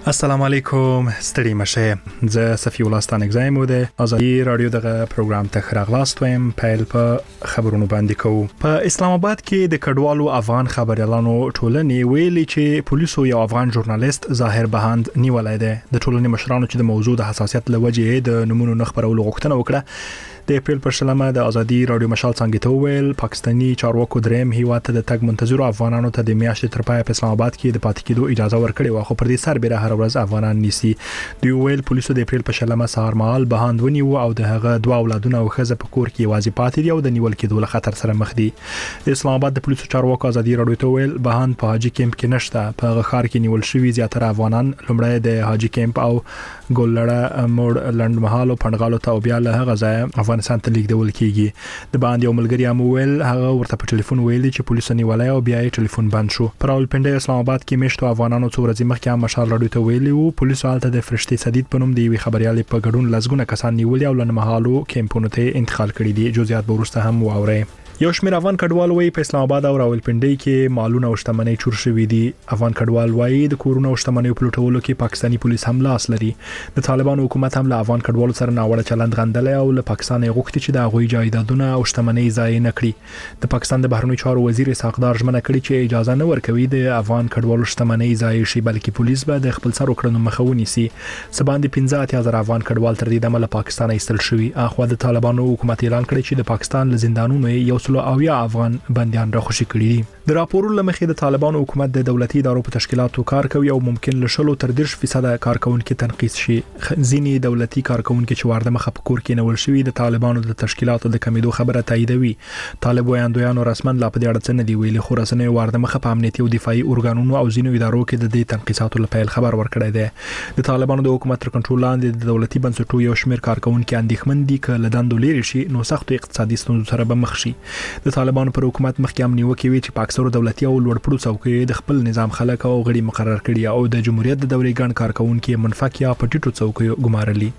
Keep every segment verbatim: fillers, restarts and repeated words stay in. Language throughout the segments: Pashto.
السلام علیکم ستړي مشه زه صفی الله ستانګزایم و د ازادي رادیو دغه پروګرام ته خراغلاست ویم پیل په خبرونو باندې کوو. په اسلام آباد کې د کډوالو افغان خبريالانو ټولنې ویلي چې پولیسو یو افغان ژورنالیست ظاهر بهاند نیولای دی. د ټولنې مشرانو چې د موضوع د حساسیت لوجې د نمونو نخبرولو غوښتنه وکړه. د اپریل پر شلمه د ازادي رادیو مشال څنګه ته ویل پاکستاني چارواکو دریم هیواد ته د تګ منتظر افغانانو ته د میاشتې تر پای په اسلام آباد کې د پاتې کېدو اجازه ورکړې و، خو پر دې سربېره هر ورځ افغانان نیسي. دوی ویل پولیسو د اپریل په شلمه سهار مهال بهاند ونیو او د هغه دوه اولادونه او ښځه په کور کې واځي پاتې دي او د نیول کېدو له خطر سره مخ دي. د اسلام آباد د پولیسو چارواکو ازادي رادیو ته ویل بهاند په حاجی کیمپ کې نشته. په هغه ښار کې نیول شوی زیاتره افغانان لومړی د حاجی کیمپ او ګولړه موړ لندمحال او پندغالو ته او بیا له هغه ځای افغانستان ته لیږدول کیږي. د باندې یو ملګری هم ویل هغه ورته په ټلیفون ویلي چې پولیسو نیولای او بیا یې ټلیفون بند شو. پر راولپنډي اسلام آباد کې مشتو افغانانو څو ورځې مخکې هم مشال رادیو ته ویلي وو پولیسو حالت د فرشتي سدید په نوم دی وی خبريالي په ګډون لزګونه کسان نیولي او لنمحالو کیمپونو ته انتقال کړي دي. جزئیات به ورسته هم واوري. یو شمېر افغان کډوال وایي په اسلام آباد او راولپنډي کې مالونه او شتمنۍ چور شوې دي. افغان کډوال وایي د کورونو او شتمنۍ په لوټولو کې پاکستاني پولیس هم لاس لري. د طالبانو حکومت هم له افغان کډوالو سره ناوړه چلند غندلی او له پاکستان یې غوښتي چې د هغوی جایدادونه او شتمنۍ ضایع نه کړي. د پاکستان د بهرنیو چارو وزیر اسحاقدار ژمنه کړې چې اجازه نه ورکوي د افغان کډوالو شتمنۍ ضایع شي، بلکې پولیس به د خپل سر وکړنو مخه ونیسي. سباندې پنځه اتیا زره افغان کډوال تر دې دمه له پاکستان ایستل شوي. اخوا د طالبانو حکومت اعلان کړی چې د پاکستان له زندانونو یو سل او اویا افغان بنديان راخوشي کړي دي. د راپورونو لمخې د طالبانو حکومت د دولتي ادارو په تشکیلاتو کار کوي او ممکن له شلو تر دېرش فیصد کارکونکو تنقیس شي. ځینې دولتي کارکونکو چې وارده مخه په کور کې نول شوی د طالبانو د تشکیلاتو د کمیدو خبره تاییدوي. طالب وایاندویانو رسمن لا په دې اړه څه نه دی ویلي، خو رسنۍ وارده مخه په امنیتي او دفاعي ارګانونو او ځینو ادارو کې د دې تنقیساتو لپاره خبر ورکړی دی. د طالبانو د حکومت تر کنټرول لاندې د دولتي بنسټونو یو شمېر کارکونکو اندېښمن دي چې له دندو لري شي نو سخت اقتصادي ستونزو سره به مخ شي. د طالبانو پر حکومت مخکې نیوکې وی چې پاکستان دولتي او لوړپوړو څوکۍ د خپل نظام خلک او غړي مقرر کړي او د جمهوریت د دورې ګڼ کارکونکو منفک یا پټیټو څوکۍ ګمارلي.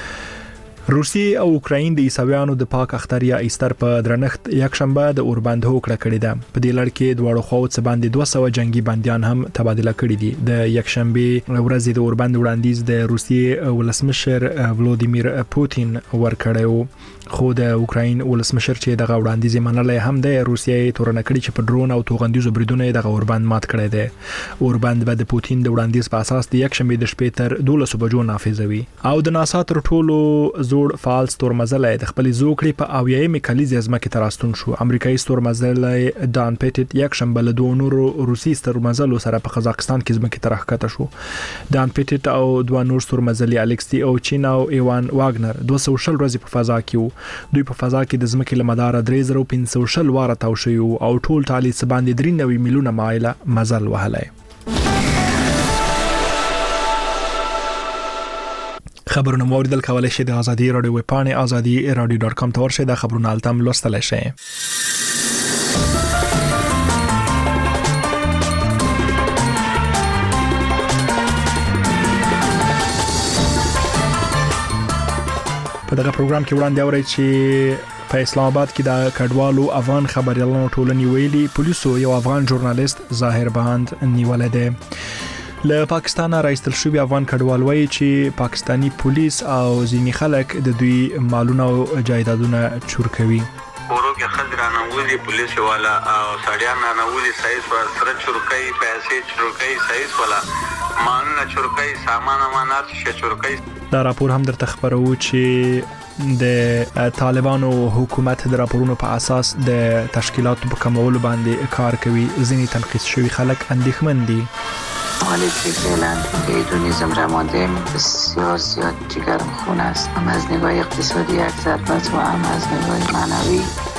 روسیې او اوکراین د عیسویانو د پاک اختر یا ایستر په درنښت یک شنبه د اوربند هوکړه کړې ده. په دې لړ کې دواړو خواو څخه باندې دوه سوه جنگي بنديان هم تبادله کړي دي. د یک شنبه ورځ د اوربند وړاندیز د روسیې ولسمشر ولودیمیر پوتین ورکړیو، خو د اوکراین ولسمشر چې دغه وړاندیز منلای هم د روسیې تورنه کړی چې په ډرون او توغندیزو بریدونو دغه اوربند مات کړی دی. اوربند به د پوتین د وړاندیز په اساس د یک شنبه د شپې تر دولس بجو نافذوي. او د ناسا تر ټولو زوړ فعال ستورمزلی د خپل زوکړې په اویایمه کلیزه ځمکې ته راستون شو. امریکایي ستورمزلی دان پیټټ یک شنبه له دوه نورو روسي ستورمزلو سره په قزاقستان کې ځمکې ته راښکته شو. دان پیټټ او دوه نور ستورمزلي الکسي او چین او ایوان واګنر دوه سوه شل ورځې په فضا کې وو. دوی په فضا کې د ځمکې له مداره درې زره پنځه سوه شل واره تاو شوي او ټول ټالي څه باندې درې نوي میلیونه مایله مزل وهلی. خبرونه موریدل کولای شي د ازادي رادیو ویب پاڼې ازادي رادیو ډاټ کام ته ورشئ. د خبرونو التم لوستلای شئ. په دغه پروګرام کې وړاندې اورئ چې په اسلام آباد کې د کډوالو افغان خبريالانو ټولنې ویلي پولیسو یو افغان ژورنالیست ظاهر بهاند نیولای دی. له پاکستان راایستل شوی افغان کډوال وایي چې پاکستانی پولیس او ځینې خلک د دوی مالونه او جایدادونه چور کوي. ورو کې خلک رانوځي پولیس والا او سړیان رانوځي سایس ور سره چورکۍ پیسې چورکۍ سایس والا مالونه چورکۍ سامان امانات شي چورکۍ. دا راپور هم درته خبرو چې د طالبانو حکومت د راپورونو په اساس د تشکیلاتو په کمولو باندې کار کوي. ځینې تنقیس شوی خلک اندېښمن دي. حالی که فعلا هیدونیزم را ماندیم بسیار زیاد جگرم خون است، هم از نگاه اقتصادی یک ضربت و هم از نگاه معنوی.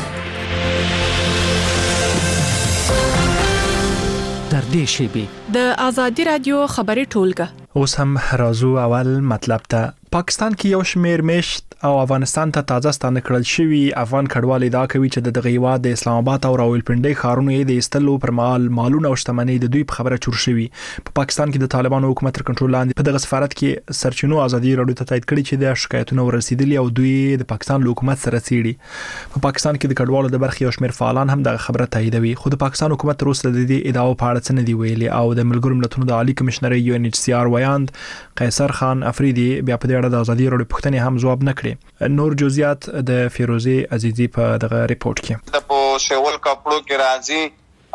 در دې شیبې د ازادي رادیو خبري ټولګه اوس هم راځو اول مطلب ته. پاکستان کې یو شمېر میشت او افغانستان ته تازه ستانه کړل شوی افغان کډوال ادعا کوي چې د هیواد د اسلام آباد او راولپنډي ښارونو د استلو پر مهال مالونه او شتمنۍ د دوی په خبره چور شوی. په پاکستان کې د طالبانو حکومت تر کنټرول لاندې په دغه سفارت کې سرچینو ازادي راډیو ته تایید کړی چې د شکایتونو ورسېدلي او دوی د پاکستان له حکومت سره څېړي. په پاکستان کې د کډوالو د برخې یو شمېر فعالان هم دغه خبره تاییدوي، خو د پاکستان حکومت تر اوسه د دې ادعاو په اړه څه نه دی ویلي. او د ملګرو ملتونو د عالی کمشنر یو ان ایچ سی آر ویاند قیصر خان افریدي بیا په دې اړه د ازادي راډیو پوښتنې هم ځواب نه کړې. نور جزئیات د فیروزي عزیزي په دغه ریپورت کې. په شول کپړو کې راځي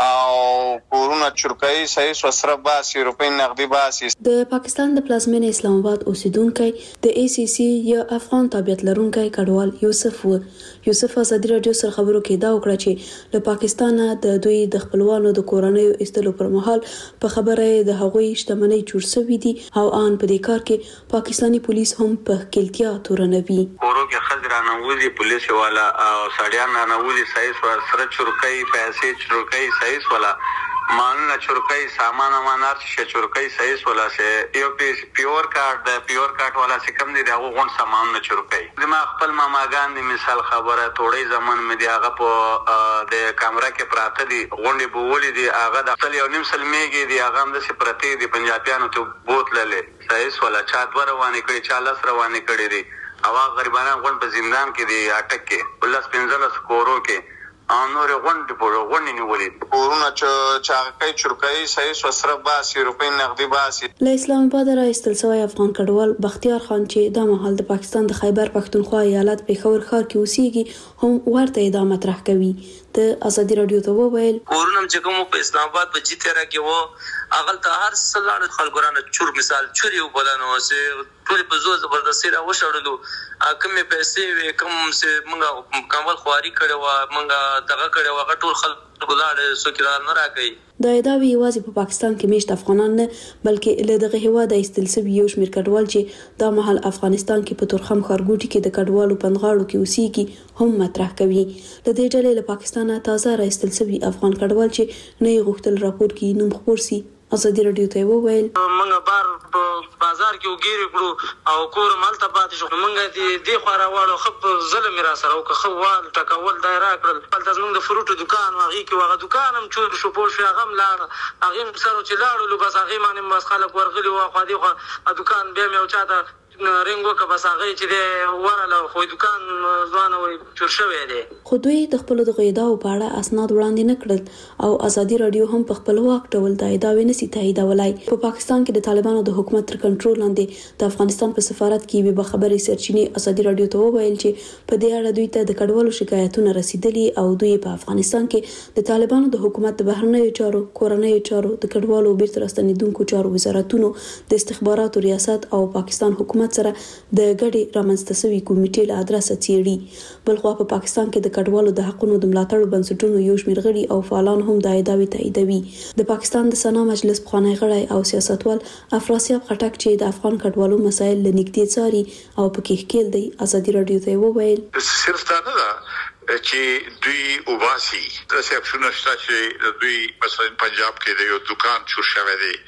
او کورونه چرکای صحیح وسره باسي روپۍ نقدي باسي. د پاکستان د پلازمینې اسلام آباد اوسیدونکو د ای سی سی یا افغان تابعیت لرونکو کډوال یوسف و یوسف ازادي راډیو سره خبرو کې دا وکړه چې له پاکستان د دوی د خپلوانو د کورنۍ استلو پر مهال په خبره د هغوی شتمنۍ چور شوې دي او ان په دې کار کې پاکستانی پولیس هم په کلتیا تورنوي. کورو کې خزرانه وزي پولیس والا او سړیان نه وزي صحیح سره چرکای پیسې چرکای صحیح والا ماننا چرکای سامان امانات شه چرکای صحیح والا سه یو پیور کارت د پیور کارت والا څخه کم دي دغه غون سامان نه چرکای. ما خپل ماماګان د مثال خبره توړې زمان مې دی هغه په د کیمرا کې پراته دي غونډې بولې دي هغه د خپل یو نیم سلمیږي دي هغه هم د سپرتی دي پنجابیانو ته بوتللې صحیح والا چا دوه روانې کړي چا لس روانې کړي دي او غریبانان غون په زندان کې دي اٹک کې ولس پنځلس کورو کې انور غونډې په غونډې نیولې کورونه چې چاغکای چرکای صحیح وسره باسي روپۍ نقدي باسي. له اسلام آباد راایستل شوی افغان کډوال بختیار خان چې د مهال د پاکستان د خیبر پښتونخوا ایالت پېښور ښار کې اوسېږي هم ورته ادعا مطرح کوي. د ازادي راډیو ته وویل کورونه چې کوم په اسلام آباد په جیته را کې وو اغل ته هر څلور خلګورانه چور مثال چوري وبلانو سه ټول په زور زبردستي را وشړلو کومې پیسې کوم چې موږ کمال خواري کړو موږ دغه کړو هغه ټول خلک ګلاړ سوکرا نه راکې. دا ادعاوې یوازې په پاکستان کې میشت افغانان نه بلکې له دغه هیواد ایستل شوي یو شمېر کډوال چې دا مهال افغانستان کې په تورخم ښارګوټي کې د کډوالو پنغاړو کې اوسېږي هم مطرح کوي. له دې ډلې له پاکستان تازه راایستل شوي افغان کډوال چې نه یې غوښتل راپور کې نوم خپور سي ازادي راډیو ته وویل موږ بار په بازار کې وګیرې کړو او کور مالته پاتې شو موږ دې دې خو راوړو خپ ظلم را سره او که خوال ټکول دایره کړل بل تاسو موږ د فروټو دکان واغې کې واغه دکان هم چور شو پول شو هغه لاړ هغه سره چې لاړو بس هغه باندې بس خلک ورغلي وا خو دې خو دکان بیا مې او چاته رنګو که بس هغه چې د ورله خو دکان ځوانه وي چور شوی دی. خو دوی د خپل د ادعاو په اړه اسناد وړاندې نه کړل او ازادي راډیو هم په خپل واک ډول د ادعاوې نسی تاییدولای. په پاکستان کې د طالبانو د حکومت تر کنټرول لاندې د افغانستان په سفارت کې به خبري سرچینې ازادي راډیو ته وویل چې په دې اړه دوی ته د کډوالو شکایتونه رسیدلي او دوی په افغانستان کې د طالبانو د حکومت د بهرنیو چارو کورنیو چارو د کډوالو بیرته راستنیدونکو چارو وزارتونو د استخباراتو ریاست او پاکستان حکومت سره د ګډي رامنځته شوی کمیټې له ادرسه چیړي. بلخوا په پاکستان کې د کډوالو د حقونو د ملاتړ بنسټونو یو شمېر غړي او فعالان هم د ادعاوې تاییدوي. د پاکستان د سنا مجلس پخوانی غړی او سیاستوال افراسیاب خټک چې د افغان کډوالو مسایل لنیږدې څاري او پکې ښکیل دی ازادي راډیو ته وویل صرف دا نه ده چې دوی وباسي د سیاپشنو شته چې دوی مثلا پنجاب کې د یو دکان چور شوی دی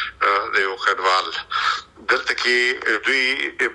د یو کډوال دلته کې دوی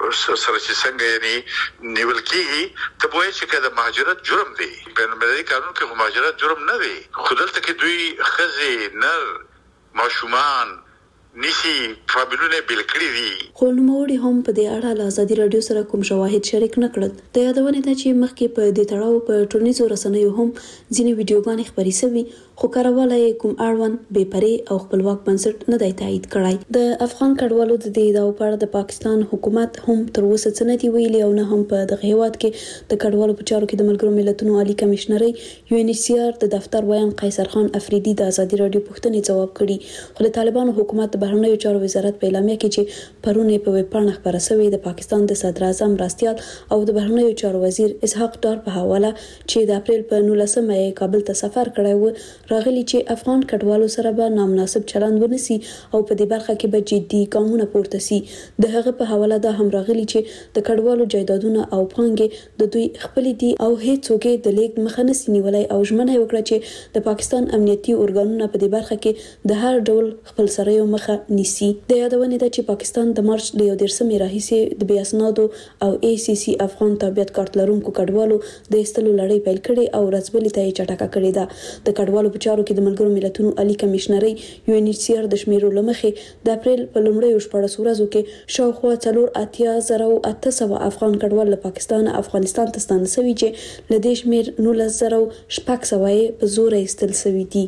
سره چې څنګه یعنی نیول کېږي ته وایي چې د مهاجرت جرم دی بین المللي قانون کې مهاجرت جرم نه دی خو دلته کې دوی ښځې نر ماشومان نسی فابلونه بل کړی دي. خو نوموړي هم په دې اړه له ازادي راډیو سره کوم شواهد شریک نه کړل. د یادونې ده چې مخکې په دې تړاو په ټولنیزو رسنیو هم ځینې ویډیوګانې خپرې شوې خو کارواله یې کوم اړوند بې پرې او خپلواک بنسټ نه دی تایید کړی. د افغان کډوالو د دې ادعاو په اړه د پاکستان حکومت هم تر اوسه څه نه دي ویلي او نه هم په دغه هیواد کې د کډوالو په چارو کې د ملګرو ملتونو عالی کمشنري یو ان ایچ سی آر د دفتر ویان قیصر خان افریدي د ازادي راډیو پوښتنې ځواب کړي. خو د طالبانو حکومت بهرنیو چارو وزارت په اعلامیه کې چې پرونه په ویب پاڼه خبره شوې د پاکستان د صدر اعظم راستیال او د بهرنیو چارو وزیر اسحاق ډار په حواله چې د اپریل په نولسمه یې کابل ته سفر کړی و راغلي چې افغان کډوالو سره به نامناسب چلند ونسی او په دې برخه کې به جدي ګامونه پورته سي. د هغه په حواله دا هم راغلي چې د کډوالو جایدادونه او پانګې د دوی خپل دي او هیڅوک د لیک مخه نسی نیولای او ژمنه وکړه چې د پاکستان امنیتي ارګانونه په دې برخه کې د هر ډول خپل سره یو مخه برخه نیسي. د یادونه ده چې پاکستان د مارچ د یو دیرشمې راهیسې د بې اسنادو او ای سی سی افغان تابعیت کارت لرونکو کډوالو د ایستلو لړۍ پیل کړې او ورځبلې ته یې چټکه کړې ده. د کډوالو په چارو کې د ملګرو ملتونو عالی کمشنري یو ان ایچ سی آر د شمیرو لمخې د اپریل په لومړیو شپږ ورځو کې شاوخوا څلور اتیا زره او اته سوه افغان کډوال له پاکستان افغانستان ته ستانه شوي چې له دې شمیر نولس زره شپږ سوه یې په زور ایستل شوي دي.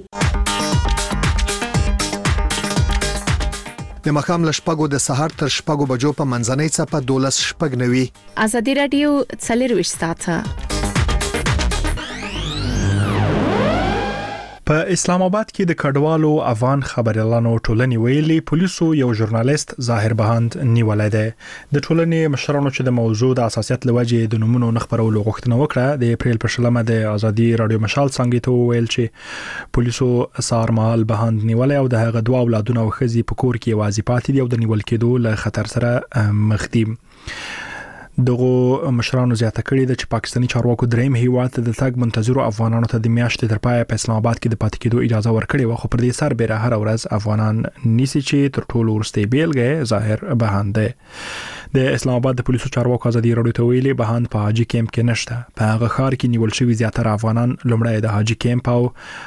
د مخام لشپګو د سحر تر شپګو بجو په منځنۍ څپه دولس شپګ نوي. ازادي رادیو څلور ساعته په اسلام آباد کې د کډوالو افغان خبريالانو ټولنې ویلي پولیسو یو ژورنالیست ظاهر بهاند نیولای دی. د ټولنې مشرانو چې د موضوع د اساسیت لوجې د نمونو نخبرولو غوښتنه وکړه د اپریل په شلمه د ازادي رادیو مشال څنګه ته ویل چې پولیسو سارمال بهاند نیولای او د هغه دوه اولادونه او خزي په کور کې وازی پاتې دي او د نیول کېدو له خطر سره مخ دي. دغه مشرانو زیاته کړې ده چې پاکستاني چارواکو دریم هیواد ته د تګ منتظرو افغانانو ته د میاشتې تر پای په اسلام آباد کې د پاتې کېدو اجازه ورکړې و، خو پر دې سر به هر ورځ افغانان نیسي چې تر ټولو ورسته بیلګه ظاهر بهاند ده. د اسلام آباد د پولیسو چارواکو ازادي رادیو ته ویلي بهاند په حاجی کیمپ کې نشته. په هغه ښار کې نیول شوی زیاتره افغانان لومړی د حاجی کیمپ او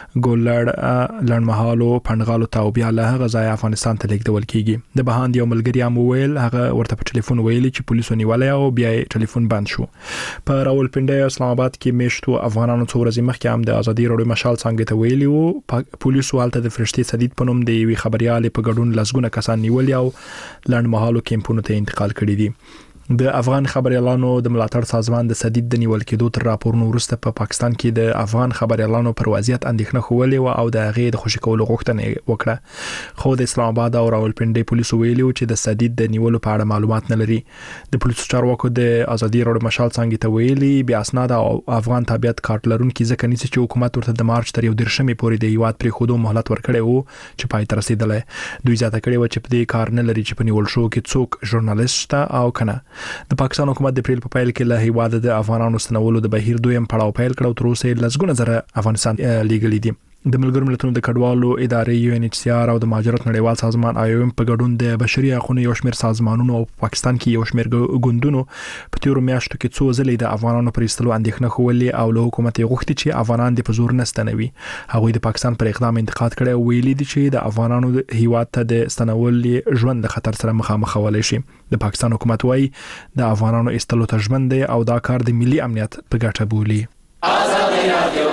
ګولړ لړمحالو پندغالو ته بیا له هغه ځای افغانستان ته لیږدول کیږي. د بهاند یو ملګری هم ویل هغه ورته په ټلیفون ویلي چې پولیسو نیولای او بیا ټلیفون بند شو. په راولپنډي اسلام آباد کې میشتو افغانانو څو ورځې مخکې هم د ازادي رادیو مشال څنګه ته ویلي وو پولیسو حالت د فرشتي سدید په نوم د یوې خبريال په ګډون لسګونه کسان نیول او لړمحالو کیمپونو ته انتقال کړي دي. د افغان خبريالانو د ملاتړ سازمان د سدید د نیول کېدو تر راپورونو وروسته په پاکستان کې د افغان خبريالانو پر وضعیت اندېښنه خولې او د هغې د خوشی کولو غوښتنه وکړه، خو د اسلام آباد او راولپنډي پولیسو ویلي چې د سدید د نیولو په اړه معلومات نه لري. د پولیسو چارواکو د ازادي رادیو مشال څنګه ته ویلي بیا اسناد او افغان تابعیت کارت لرونکي ځکه نیسي چې حکومت ورته د مارچ تر یو دیرشمې پورې د هیواد پرې خودو مهلت ورکړی وو چې پای ته رسیدلی. دوی ځاته کړی و چې په دې کار نه لري چې په نیول شو کې څوک ژورنالیست او کنه. د پاکستان حکومت د اپریل په پیل کې له هیواد د افغانانو ستنولو د بهیر دویم پړاو پیل کړ او تر اوسه لسګونه زره افغانستان لیګل دي. د ملګرو ملتونو د کډوالو ادارې یو ان ایچ سی آر او د مهاجرت نړیوال سازمان آی او ام په ګډون د بشري حقوقو یو شمېر سازمانونو او پاکستان کې یو شمېر ګوندونو په تیرو میاشتو کې څو ځلې د افغانانو پر ایستلو اندېښنه خولې او له حکومت یې غوښتي چې افغانان د پزور نه ستنوي. هغوی د پاکستان پر اقدام انتقاد کړي او ویلي دي چې د افغانانو د هیواد ته د ستنول ژوند د خطر سره مخامخ ولای شي. د پاکستان حکومت وايي د افغانانو ایستلو ته ژمن دی او دا کار د ملي امنیت په ګټه بولي. ازادي رادیو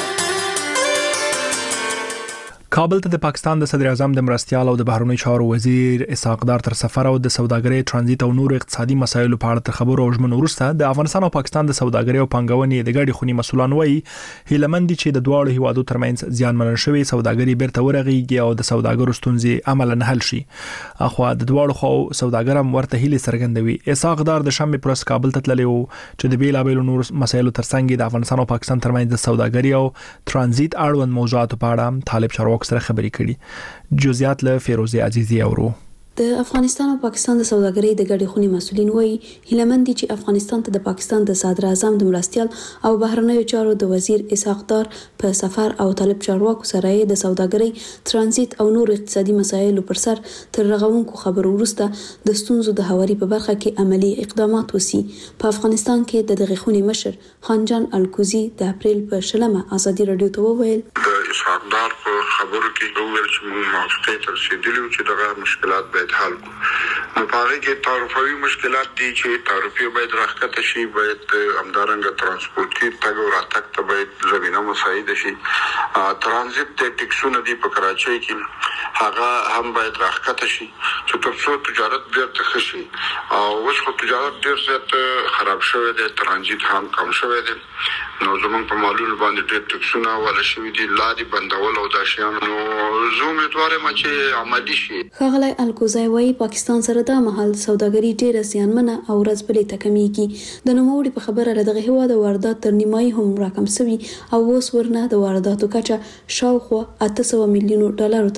کابل ته د پاکستان د صدر اعظم د مرستيال او د بهرنی چارو وزیر اسحاق دار تر سفر او د سوداګرۍ ترانزیت او نور اقتصادي مسایلو په اړه خبرو او ژمنو وروسته د افغانستان او پاکستان د سوداګرۍ او پنګونې د ګډي خونی مسولان وایي هیلمند چې د دوه هیوادو ترمنځ زیان منل شوی سوداګرۍ بیرته ورغیږي او د سوداګرو ستونزې عملاً حل شي. اخو د دوه خو سوداګر هم ورته هیله څرګندوي. اسحاق دار د شنبه پرس کابل ته تللی و چې د بیلابیلو نور مسایلو ترڅنګ د افغانستان او پاکستان ترمنځ د سوداګرۍ او ترانزیت اړوند موضوعات په اړه طالب چارواکو سره خبرې کړي. جزئیات له فیروزی عزیزی اورو. د افغانستان او پاکستان د سوداګرۍ د ګډې خونی مسولین وایي هیلمند دي چې افغانستان ته د پاکستان د صدر اعظم د مرستيال او بهرنیو چارو د وزیر اسحاق دار په سفر او طالب چارواکو سره د سوداګرۍ ترانزیت او نور اقتصادي مسایلو پر سر تر رغونکو خبرو وروسته د ستونزو د هواري په برخه کې عملی اقدامات وسی. په افغانستان کې د دغه خونی مشر خانجان الکوزی د اپریل په شلمه ازادي رادیو ته وویل اسحاق دار په خبرو کې وویل چې موږ موافقه تر رسیدلو چې دغه مشکلات باید حل کو. نو پاره کې تعرفوي مشکلات دي چې تعرفي باید راکته شي، باید همدارنګه ترانسپورتي تګ او راتګ ته باید زمينه مساعده شي. ترانزیت د ټیکسونو دی په کراچۍ کې هغه هم باید راکته شي چې ترڅو تجارت بیرته خشي. او اوس خو تجارت ډیر زیات خراب شوی دی، ترانزیت هم کم شوی دی. نو زمونږ په مالونو باندې ډېر ټکسونه ولا شوي دي، لارې بندول او دا شیان. نو زه امیدوار یم چې عملي شي. ښاغلی الکوزی وایي پاکستان سره دا مهال سوداګري ډېره زیانمنه او ورځبلې ته کمیږي. د نوموړي په خبره له دغه هېواد واردات تر نیمایي هم راکم شوي او اوس ورنه د وارداتو کچه شاوخوا اته سوه میلیونو ډالرو ته راښکته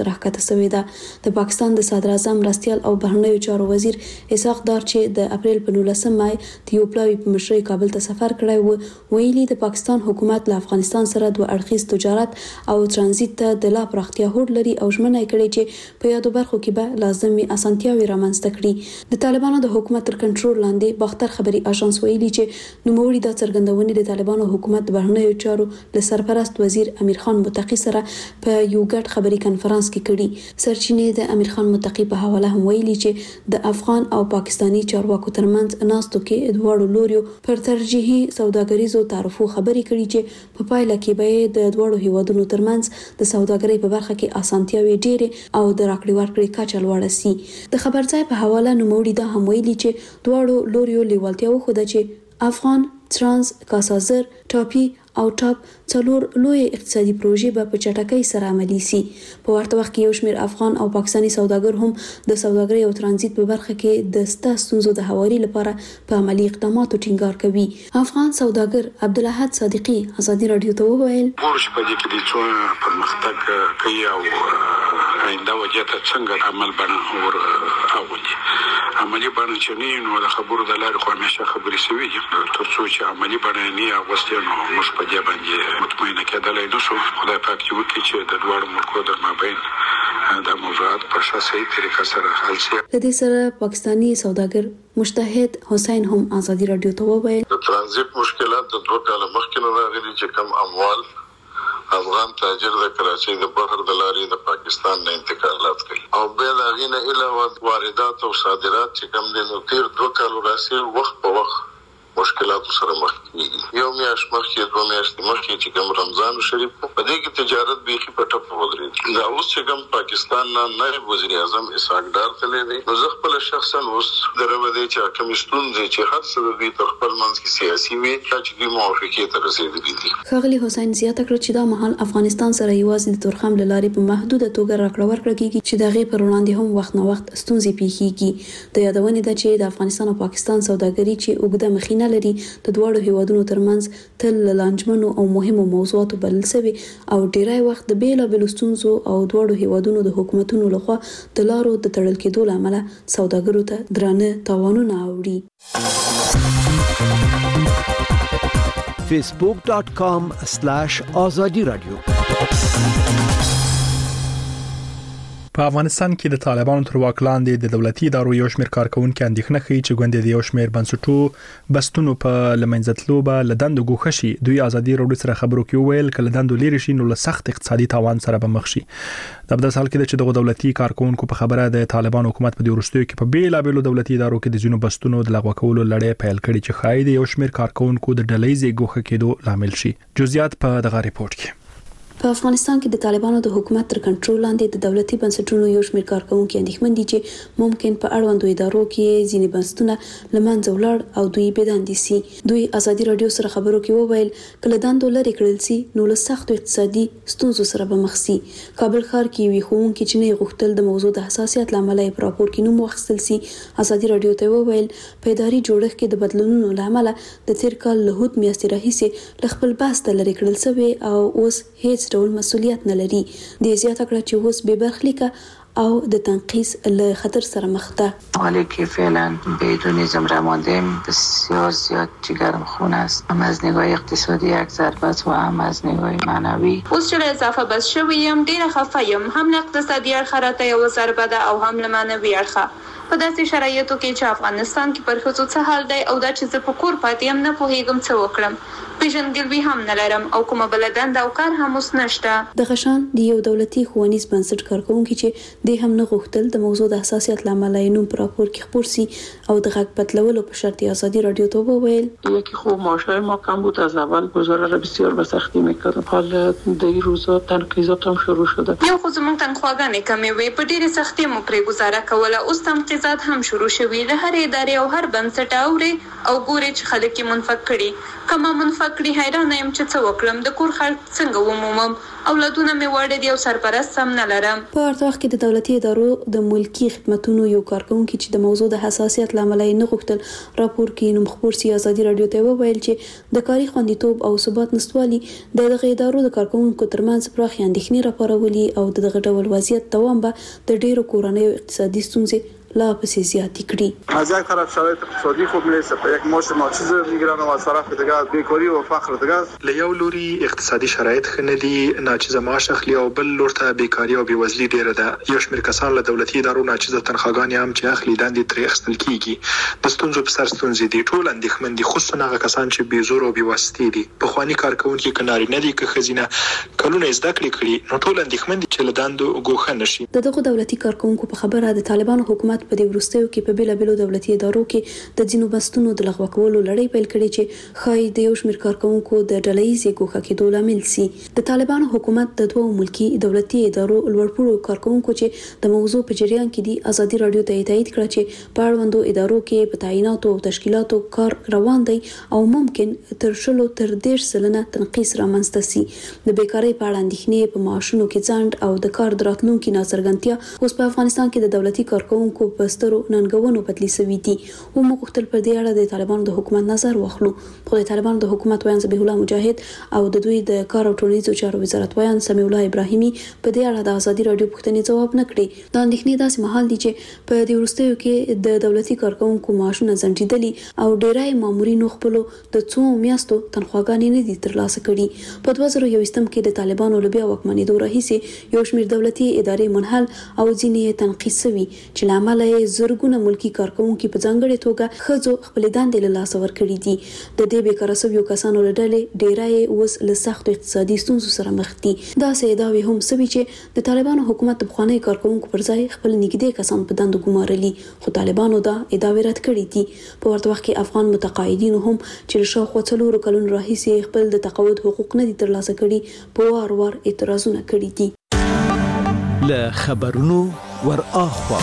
شوې ده. د پاکستان د صدر اعظم مرستیال او بهرنیو چارو وزیر اسحاق دار چې د اپریل په نولسم مای د یو پلاوي په مشرۍ کابل ته سفر کړی و، ویلي د پاکستان حکومت له افغانستان سره دوه اړخیز تجارت او ترانزیت ته د لا پراختیا هوډ لري او ژمنه یې کړې چې په یادو برخو کې به لازمي اسانتیاوې رامنځته کړي. د طالبانو د حکومت تر کنټرول لاندې باختر خبري اژانس ویلي چې نوموړي د څرګندونې د طالبانو حکومت د بهرنیو چارو له سرپرست وزیر امیر خان متقی سره په یو ګډ خبري کنفرانس کې کړي. سرچینې د امیر خان متقی په حواله هم ویلي چې د افغان او پاکستانی چارواکو ترمنځ ناستو کې دواړو لوریو پر ترجیحي سوداګریزو تعرفو خبري کړي چې په پایله کې به د دواړو هیوادونو ترمنځ د سوداګرۍ په برخه کې اسانتیاوي ډېرې او د راکړې ورکړې کچه لوړه سي. د خبرځای په حواله نوموړي دا هم ویلي چې دواړو لوریو لیوالتیا وښوده چې افغان ترانس کاسازر ټاپي او ټاپ څلور لوی اقتصادي پروژې به په چټکۍ سره عملي سي. په ورته وخت کې یو شمېر افغان او پاکستاني سوداګر هم د سوداګرۍ او ترانزیت په برخه کې د سته ستونزو د هواري لپاره په عملي اقداماتو ټینګار کوي. افغان سوداګر عبدالاحد صادقي ازادي رادیو ته وویل ورش په دې کې د څو پرمختګ کوي او آینده وجه ته څنګه عمل بڼه ور اولي عملی بڼه چې نه نو د خبرو د لارې خو همیشه خبرې شوي دي تر څو چې عملی بڼه نه اغوستې نو موږ په دې باندې مطمئنه کېدلای نه شو. خدای پاک دې وکړي چې د دواړو ملکو در مابین د موضوعات په ښه صحیح طریقه سره حل شي. د دې سره پاکستاني سوداګر مجتهد حسین هم ازادي رادیو ته وویل د ترانزیت مشکلات د دوه کال مخکې نه راغلي چې کم اموال افغان تاجر د کراچۍ د بهر د لارې د پاکستان نه انتقالات کوي او بل هغه نه علاوه واردات او صادرات چې کم دي نو تیر دوه کال راسي وخت په وخت مشکلات سره مخ کیږي. یو میاشت مخکې دوه میاشتې مخکې چې کوم رمضان شریف په دې کې تجارت بیخي په ټپ ودرېد. دا اوس چې کوم پاکستان نه نائب وزیر اعظم اسحاق ډار تللی دی نو زه خپل شخصا اوس درو دی چې کوم ستونزې چې هر څه دوی تر خپل منځ کې سیاسي وي چې دوی موافقې ته رسېدلي دي. ښاغلي حسین زیاته کړه چې دا مهال افغانستان سره یوازې د تورخم له لارې په محدوده توګه راکړه ورکړه کیږي چې دغه پر وړاندې هم وخت نه وخت ستونزې پیښیږي. د یادونې ده چې د افغانستان او پاکستان سوداګري چې اوږده مخینه لري د دوړو هیوادونو ترمنځ تل لانجمنو او مهمو موضوعاتو بلل شوی او ډیری وخت د بیلا بیل ستونزو او دوړو هیوادونو د حکومتونو لخوا د لارو د تړل کېدو لامل سوداګرو ته درانه تاوانونه اوړي. facebook dot com slash azadi radio په افغانستان کې د طالبانو تر واک لاندې د دولتي ادارو یو شمېر کارکونکو اندېښنه کوي چې ګوندې د یو شمېر بنسټونو بستونو په لمنځتلو به لدند ګوښه شي. دوی ازادي راډیو سره خبرو کې ویل کله لدند لري شي نو له سخت اقتصادي تاوان سره به مخ شي. د بل حال کې چې دغه دولتي کارکونکو په خبره د طالبان حکومت په دورستیو کې په بیلا بیلو دولتي ادارو کې د جنوب بستونو د لغوه کولو لړۍ پیل کړي چې خاید یو شمېر کارکونکو د ډلېزي ګوښه کېدو لامل شي. جزئیات په دغه ریپورت کې. په افغانستان کې د طالبانو د حکومت تر کنټرول لاندې د دولتي بنسټونو یو شمېر کارکونکو اندېښمن دي چې ممکن په اړوندو ادارو کې ځینې بنسټونه لمنځه ولاړ او دوی بېدندې سي. دوی ازادي راډیو سره خبرو کې وویل کله دندو لري کړل سي نو له سختو اقتصادي ستونزو سره به مخ سي. کابل ښار کې وی خوونکي چې نه غوښتل د موضوع د حساسیت لامل یې په راپور کې نوم واخیستل سي. ازادي راډیو ته وویل په اداري جوړښت کې د بدلونونو لامل د تیر کال له هوت میاشتې راهیسې له خپل بحث ته لري کړل شوی او اوس هیڅ ډول مسؤلیت نه لري. د زیاته کړه چې اوس به برخلیکه او د تنقیص له خطر سره مخ ده. حالی که فعلا بدون نظم ماندیم بسیار زیاد جگرخون است، هم از نگاه اقتصادی یک ضربت و هم از نگاه معنوی. اوس چې اضافه بس شویم ډیره خفه یم، هم له اقتصادي اړخه راته یو ضربه ده او هم له معنوي اړخه. په داسې شرایطو کې چې افغانستان کې پر ښځو څه حال دی او دا چې زه په کور پاتې یم نه پوهېږم څه وکړم. پیژندګلوي هم نه لرم او کومه بله دنده او کار هم اوس نشته. دغه شان د یو دولتي ښوونیز بنسټ کارکونکي چې د هم نه غوښتل د موضوع د حساسیت لامل یې نوم په راپور کې خپور سي او د غږ بدلولو په شرط ازادی رادیو ته وویل یکی خوب معاشهای ما کم بود، از اول گزاره را بسیار به سختی میکردم، حال در این روزا تنقیضات هم شروع شده. یو خو زموږ تنخواګانې کمې وې، په ډېرې سختۍ مو پرې ګزاره کوله، اوس تنقیضات هم شروع شوي. له هر ادارې او هر بنسټ اورې او ګوري چې خلک یې منفق کړي کما منفق کړي حیرانه یم چې څه وکړم د کور خرڅ څنګه ومومم اولادونه مې وړي دي او سرپرست هم نه لرم. په ورته وخت کې د دولتي ادارو د ملکی خدماتونو یو کارکونکي چې د موضوع د حساسیت لامل یې نه غوښتل راپور کې نوم خبر سي ازادي رادیو ته وویل چې د کاري خوندیتوب او ثبات نشټوالي د دغه ادارو د کارکونکو ترمنځ پراخ اندېښنې راپارولي او د دغه ډول وضعیت دوام به د ډیرو کورنیو اقتصادي ستونزې لا پسې زیاتې کړي. از یک طرف شرایط اقتصادی خوب نیست، یک معاش ناچیز میگیرن و از طرف دیگه بیکاری و فقر دیگه له یو لوري اقتصادي شرایط ښه نه دي، ناچیزه معاش اخلي، او بل لور ته بیکاری او بېوزلي ډیره ده. یو شمېر کسان له دولتي ادارو ناچیزه تنخواګانې هم چې اخلي دندې ترې اخیستل کېږي. د ستونزو په سر ستونزې دي، ټول اندېښمن دي، خصوصا هغه کسان چې بې زور او بې واسطې دي. پخواني کارکوونکي که نارینه دي که ښځینه کلونه یې زده کړې کړي، نو ټول اندېښمن دي چې له دندو ګوښه نه شي. د دغو دولتي کارکوونکو په خبره د طالبانو حکومت په دې وروستیو کې په بیلابیلو دولتي ادارو کې د ځینو بستونو د لغوه کولو لړۍ پیل کړې چې ښایي د یو شمېر کارکوونکو د ډلهییزې ګوښه کېدو لامل سي. د طالبانو حکومت د دوو ملکي دولتي ادارو لوړپوړو کارکوونکو چې د موضوع په جریان کې دي ازادي رادیو ته تایید کړه چې په اړوندو ادارو کې په تعیناتو او تشکیلاتو کار روان دی او ممکن تر شلو تر دېرش سلنه تنقیص رامنځته سي. د بیکارۍ په اړه اندېښنې په معاشونو کې ځنډ او د کار د راتلونکي ناڅرګندتیا اوس په افغانستان کې د دولتي کارکوونکو په سترو ننګونو بدلی سوي دي. و موږ غوښتل پر دې اړه د طالبانو د حکومت نظر واخلو، خو د طالبانو د حکومت ویان ذبیح الله مجاهد او د دوی د کار او ټولنیزو چارو وزارت ویان سمیع الله ابراهیمي په دې اړه د ازادي رادیو پوښتنې ځواب نه کړي. دا اندېښنې داسې مهال دي چې په دې وروستیو کې د دولتي کارکوونکو معاشونه ځنډېدلي او ډېری مامورینو خپلو د څو میاشتو تنخواګانې نه دي ترلاسه کړي. په دوه زره یوویشتم کې د طالبانو له بیا واکمنېدو راهیسې یو شمېر دولتي ادارې منحل او ځینې یې تنقیص شوي چې له امله یې زرګونه ملکي کارکوونکي په ځانګړې توګه ښځو خپلې دندې له لاسه ورکړي دي. د دې بېکاره شویو کسانو له ډلې ډېری یې اوس له سختو اقتصادي ستونزو سره مخ دي. داسې ادعاوې هم شوي چې د طالبانو حکومت د پخوانیو کارکوونکو پر ځای خپل نږدې کسان په دندو ګمارلي، خو طالبانو دا ادعاوې رد کړي دي. په ورته وخت کې افغان متقاعدینو هم چې له شاوخوا څلورو کلونو راهیسې خپل د تقاعد حقوق نه دي ترلاسه کړي په وار وار اعتراضونه کړي دي. له خبرونو ور اخوا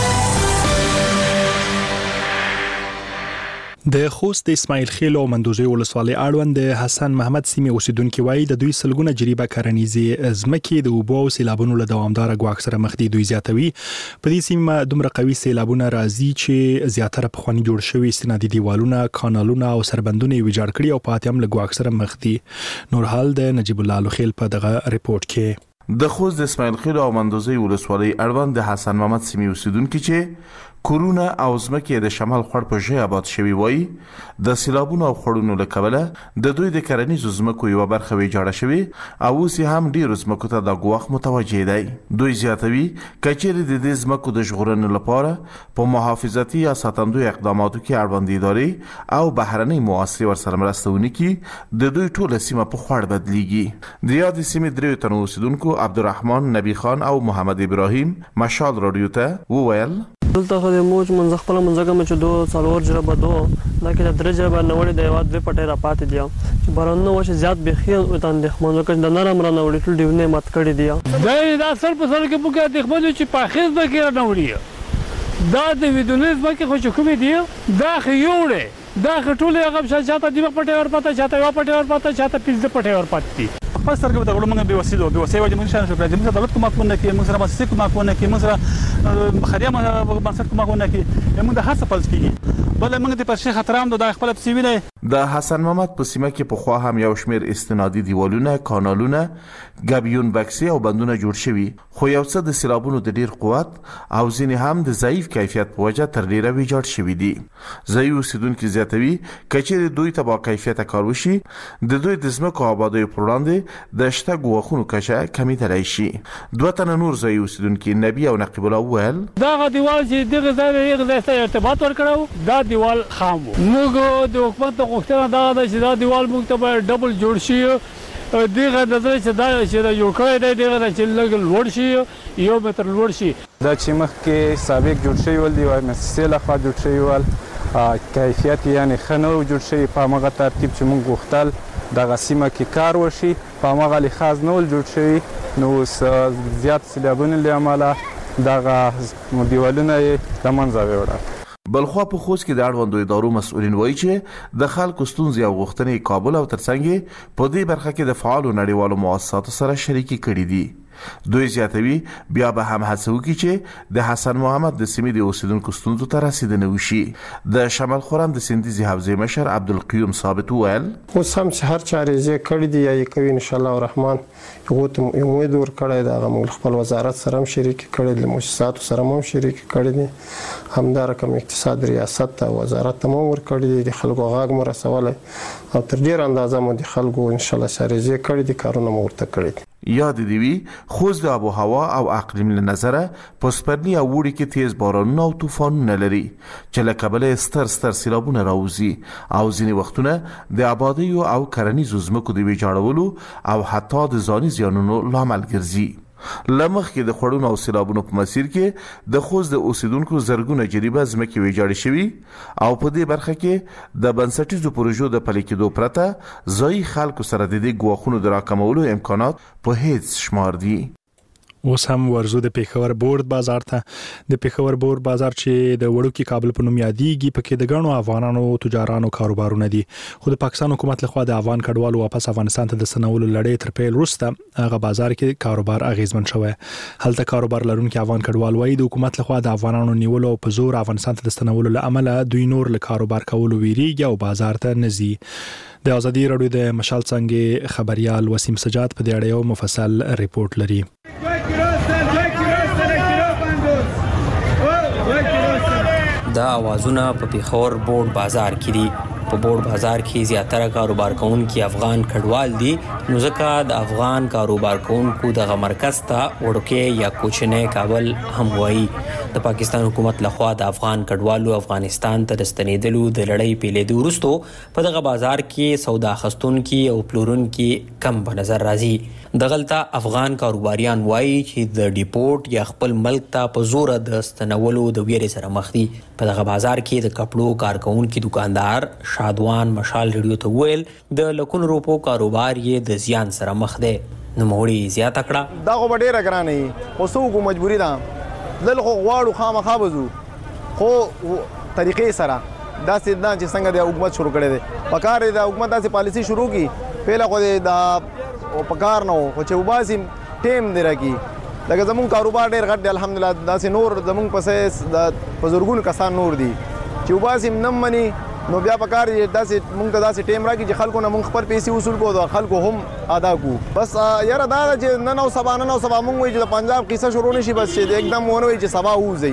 د خوست د اسماعیل خیل او مندوزي ولسوالۍ اړوند د حسن محمد سیمې اوسیدونکو وایي د دوی سلګونه جریبه کرنیزي ځمکې د اوبو او سیلابونو له دوامدار غواړ سره مخ دي. دوی زیاتوي په دې سیمه دومره قوي سیلابونه راځي چې زیاتره پخوانی جوړ شوی استنادي دیوالونه، کانالونه او سربندونه ویجاړ کړي او پاتې هم له غواړ سره مخ دي. نور حال د نجیب الله خیل په دغه ریپورت کې د خوست د اسماعیل خیل او مندوزي ولسوالۍ اړوند د حسن محمد سیمې اوسیدونکو چې کورونه او ځمکې د شمال خړ په ژۍ آباد شوي وایي د سیلابونو او خړونو له کبله د دوی د کرنیزو ځمکو یوه برخه ویجاړه شوې او اوس هم ډېرو ځمکو ته د ګواښ متوجه دی. دوی زیاتوي که چیرې د دې ځمکو د ژغورنې لپاره په محافظتي یا ساتندوی اقداماتو کې اړوند ادارې او بهرنۍ مواسسې ورسره مرسته ونه کړي د دوی ټوله سیمه په خړ بدلیږي. د یادې سیمې دریو تنو اوسیدونکو عبدالرحمن نبی خان او محمد ابراهیم مشال رادیو ته وویل دلته خو د موج منځ خپل منځګه مچ دو څلور جربه دو لکه د درې جربه نوړې د یواد به پټه را پاتې دی چې بارانو وشه زیات بخي او تان د خمنو کړه د نرم را نوړې ټول دیونه مات کړی دی. دا د اثر په سر کې بوګه د خمنو چې په خیز به کې را نوړي دا د ویډونیز به کې خو کومې دی دا خيوړې دا خټولې هغه شاته دی پټه ور پاتې شاته یو پټه ور پاتې شاته پیځ پټه ور پاتې خپل سرګو ته غوړم به وسیله به وسیله د منشان شو د موږ دولت کومه کوونه کې موږ سره مؤسسه کومه کوونه کې موږ سره خدای بنسټ کومه کوونه کې موږ د هر څه پلس کیږي بل موږ د پرشه خطرام د خپل سیویل د حسن محمد په سیمه کې په خوا هم یو شمیر استنادي دیوالونه، کانالونه، ګابیون بکسي او بندونه جوړ شوي خو یو څه د سیلابونو د ډیر قوت او ځینې هم د ضعیف کیفیت په وجه تر ډیره ویجاړ شوي دي. ځایي اوسیدونکي زیاتوي که چیرې دوی ته با کیفیته کار وشي د دوی د ځمکو آبادیو پر وړاندې د شته ګواښونو کچه کمیدلی شي. دوه تنه نور ځایي اوسیدونکي نبی او نقیب الله وویل دغه دیوال چې دغه ځای یو ځای سره ارتباط ورکړو دا دیوال خام و. موږ د حکومت غوښتنه دا ده چې دا دیوال موږ ته ډبل جوړ شي دغه د ځای چې دا چې جوړ کړی دی دغه چې لږ لوړ شي یو متر لوړ شي. دا چې مخکې سابق جوړ شوی ول دی وای مؤسسې لخوا جوړ شوی ول کیفیت یعنی ښه نه جوړ شوی په هغه ترتیب چې موږ غوښتل دغه سیمه کې کار وشي په هغه لحاظ نه ول جوړ شوی نو زیات سیلابونو له امله دغه دیوالونه د منځه وړل. بلخوا په خوست کې د اړوندو ادارو مسؤلین وایي چې د خلکو ستونزې او غوښتنې کابل او ترڅنګ په دې برخه کې د فعالو نړیوالو مؤسساتو سره شریکي کړي دي. دوی زیاتوي بیا به هم هڅه وکړي چې د حسن محمد د سیمې د اوسیدونکو ستونزو ته رسیدنه وشي. د شمال خرم د سندیزي حوزې مشر عبدالقیوم ثابت وویل اوس هم چې هر چا ریزې کړي دي یا یې کوي ان شاء الله الرحمن یو ته امید ورکړی د هغه خپل وزارت سره هم شریک کړي د مؤسساتو سره هم شریک کړي دي همدا رقم اقتصاد ریاست ته وزارت ته هم ورکړي دي د خلکو غاږ مو رسولی او تر ډېر اندازه مو د خلکو ان شاء الله سره ریزې کړي دي کارونه مو ورته کړي دي. یاد دی وی خوست د آب و هوا او اقلیم له نظره په سپرلی او وړي کې تیز بارانونه او طوفانونه لري چې له کبله ستر ستر سیلابونه راوځي او ځینې وختونه د آبادی او کرنیزو ځمکو د ویجاړولو او حتی د ځاني زیانونو لامل ګرځي. لمخ کې د خړونو او سیلابونو په مسیر کې د خوست د اوسیدونکو زرګونه جریبه ځمکې ویجاړې شوي او په دې برخه کې د بنسټیزو پروژو د پلي کېدو پرته ځایي خلکو سره د دې ګواښونو د راکمولو امکانات په هیڅ شمار دي. اوس هم ورزو د پیښور بورډ بازار ته. د پیښور بورډ بازار چې د وړوکی کابل په نوم یادېږي پکې د غنو افغانانو تجارانو کاروبارونه دي خو د پاکستان حکومت لخوا د افغان کډوالو واپس افغانستان ته د سنولو لړۍ تر پیل وروسته هغه بازار کې کاروبار اغیزمن شوی. هلته کاروبار لرونکي افغان کډوال وایي د حکومت لخوا د افغانانو نیولو په زور افغانستان ته د سنولو لامل دوی نور له کاروبار کولو ویریږي او بازار ته نزي. د ازادي رادیو د مشال څنګه خبريال وسیم سجاد په دې اړه یو مفصل ریپورت لري. دا اوازونه په پیښور بورډ بازار کې دي. په بورډ بازار کې زیاتره کاروبار کوونکي افغان کډوال دي نو ځکه د افغان کاروبار کوونکو د مرکز ته وړوکی یا کوچنی کابل هم وایي. د پاکستان حکومت لخوا د افغان کډوالو افغانستان ته د ستنېدلو د لړۍ پیلېدو وروسته په دغه بازار کې سودا اخیستونکي او پلورونکي کم په نظر راځي. دغلته افغان کاروباریان وایي چې د ډیپورټ یا خپل ملک ته په زور د ستنولو د ویرې سره مخ دي. په دغه بازار کې د کپړو کارکونکي دکاندار شادوان مشال ریډیو ته ویل د لکونو روپو کاروبار یې د زیان سره مخ دی. نوموړي زیاته کړه دا خو ډېره ګرانه خو څوک مجبوري ده دل خو غواړو خامخا بزو خو طریقې سره داسې نه چې څنګه د حکومت شروع کړی دی په کار د حکومت داسې پالیسي شروع کی پهله خو د په کار نه خو چې وباسي ټیم دی راکړي لکه زمونږ کاروبار ډېر غټ دی الحمدلله داسې نور زمونږ پسې د په زرګونو کسان نور دي چې وباسي نه مني نو بیا په کار داسې مونږ ته داسې ټیم راکړي چې خلکو نه مونږ خپل پیسې وصول کړو د خلکو هم ادا کړو. بس یاره دا ده چې نن او سبا نن او سبا مونږ وایي چې د پنجاب قصه شروع نه شي بس چې एकदम ونه وایي چې سبا ووځي.